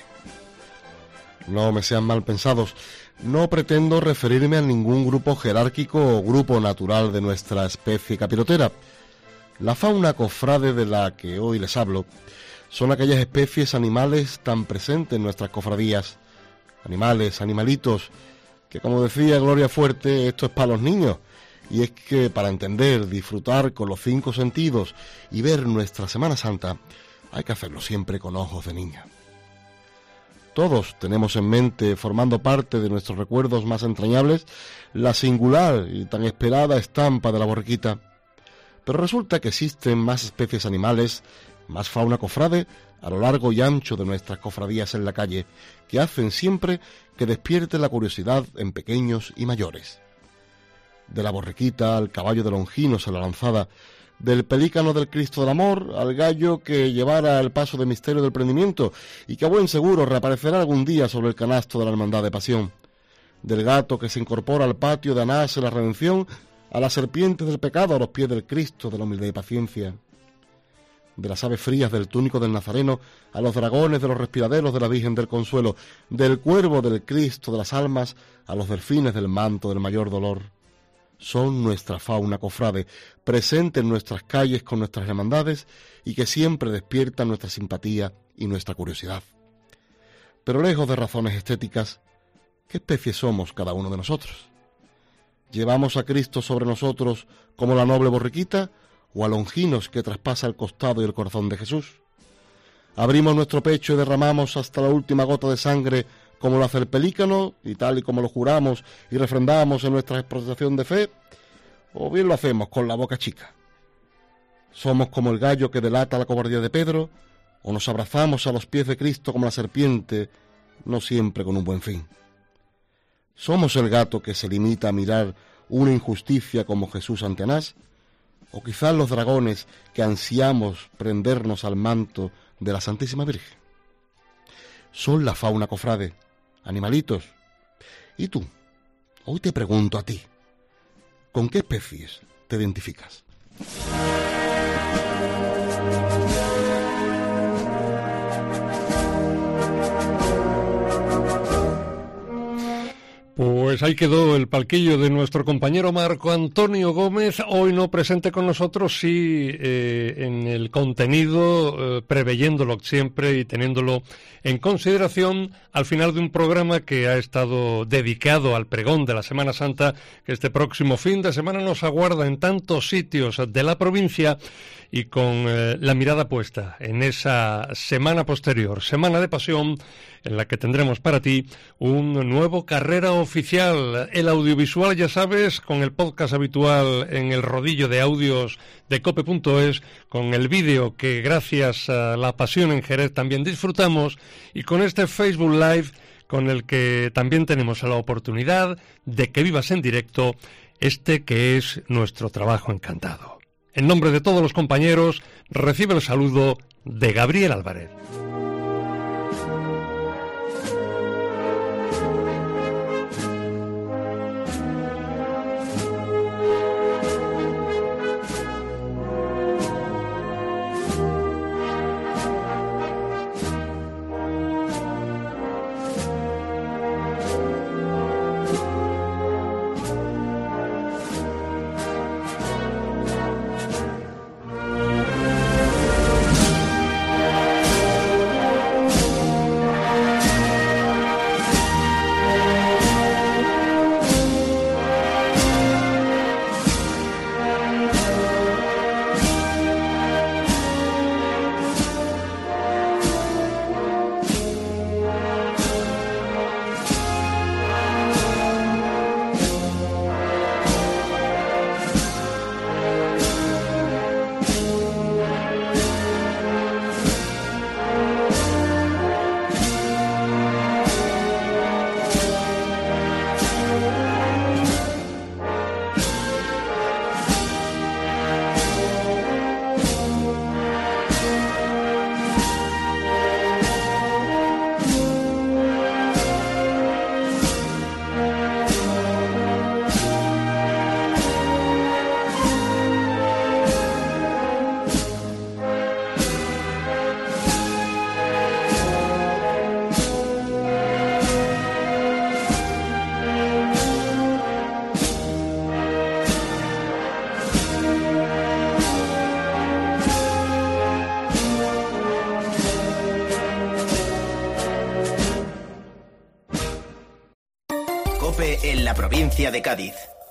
No me sean mal pensados, no pretendo referirme a ningún grupo jerárquico o grupo natural de nuestra especie capirotera. La fauna cofrade de la que hoy les hablo son aquellas especies animales tan presentes en nuestras cofradías, animales, animalitos, que como decía Gloria Fuerte, esto es para los niños. Y es que para entender, disfrutar con los cinco sentidos y ver nuestra Semana Santa, hay que hacerlo siempre con ojos de niña. Todos tenemos en mente, formando parte de nuestros recuerdos más entrañables, la singular y tan esperada estampa de la borriquita. Pero resulta que existen más especies animales, más fauna cofrade, a lo largo y ancho de nuestras cofradías en la calle, que hacen siempre que despierte la curiosidad en pequeños y mayores. De la borriquita al caballo de Longinos en la lanzada, del pelícano del Cristo del Amor al gallo que llevara el paso de misterio del prendimiento y que a buen seguro reaparecerá algún día sobre el canasto de la Hermandad de Pasión, del gato que se incorpora al patio de Anás en la Redención, a la serpiente del pecado a los pies del Cristo de la humildad y paciencia, de las aves frías del túnico del Nazareno a los dragones de los respiraderos de la Virgen del Consuelo, del cuervo del Cristo de las almas a los delfines del manto del mayor dolor. Son nuestra fauna cofrade, presente en nuestras calles con nuestras hermandades y que siempre despierta nuestra simpatía y nuestra curiosidad. Pero lejos de razones estéticas, ¿qué especie somos cada uno de nosotros? ¿Llevamos a Cristo sobre nosotros como la noble borriquita o a Longinos que traspasa el costado y el corazón de Jesús? ¿Abrimos nuestro pecho y derramamos hasta la última gota de sangre como lo hace el pelícano, y tal y como lo juramos y refrendamos en nuestra exposición de fe, o bien lo hacemos con la boca chica? ¿Somos como el gallo que delata la cobardía de Pedro, o nos abrazamos a los pies de Cristo como la serpiente, no siempre con un buen fin? ¿Somos el gato que se limita a mirar una injusticia como Jesús ante Anás, o quizás los dragones que ansiamos prendernos al manto de la Santísima Virgen? Son la fauna cofrade, animalitos. ¿Y tú? Hoy te pregunto a ti, ¿con qué especies te identificas? Pues ahí quedó el palquillo de nuestro compañero Marco Antonio Gómez, hoy no presente con nosotros, sí eh, en el contenido, eh, preveyéndolo siempre y teniéndolo en consideración al final de un programa que ha estado dedicado al pregón de la Semana Santa, que este próximo fin de semana nos aguarda en tantos sitios de la provincia y con eh, la mirada puesta en esa semana posterior, Semana de Pasión, en la que tendremos para ti un nuevo Carrera Oficial. El audiovisual, ya sabes, con el podcast habitual en el rodillo de audios de cope punto es, con el vídeo que gracias a La Pasión en Jerez también disfrutamos, y con este Facebook Live con el que también tenemos la oportunidad de que vivas en directo este que es nuestro trabajo encantado. En nombre de todos los compañeros, recibe el saludo de Gabriel Álvarez. COPE en la provincia de Cádiz.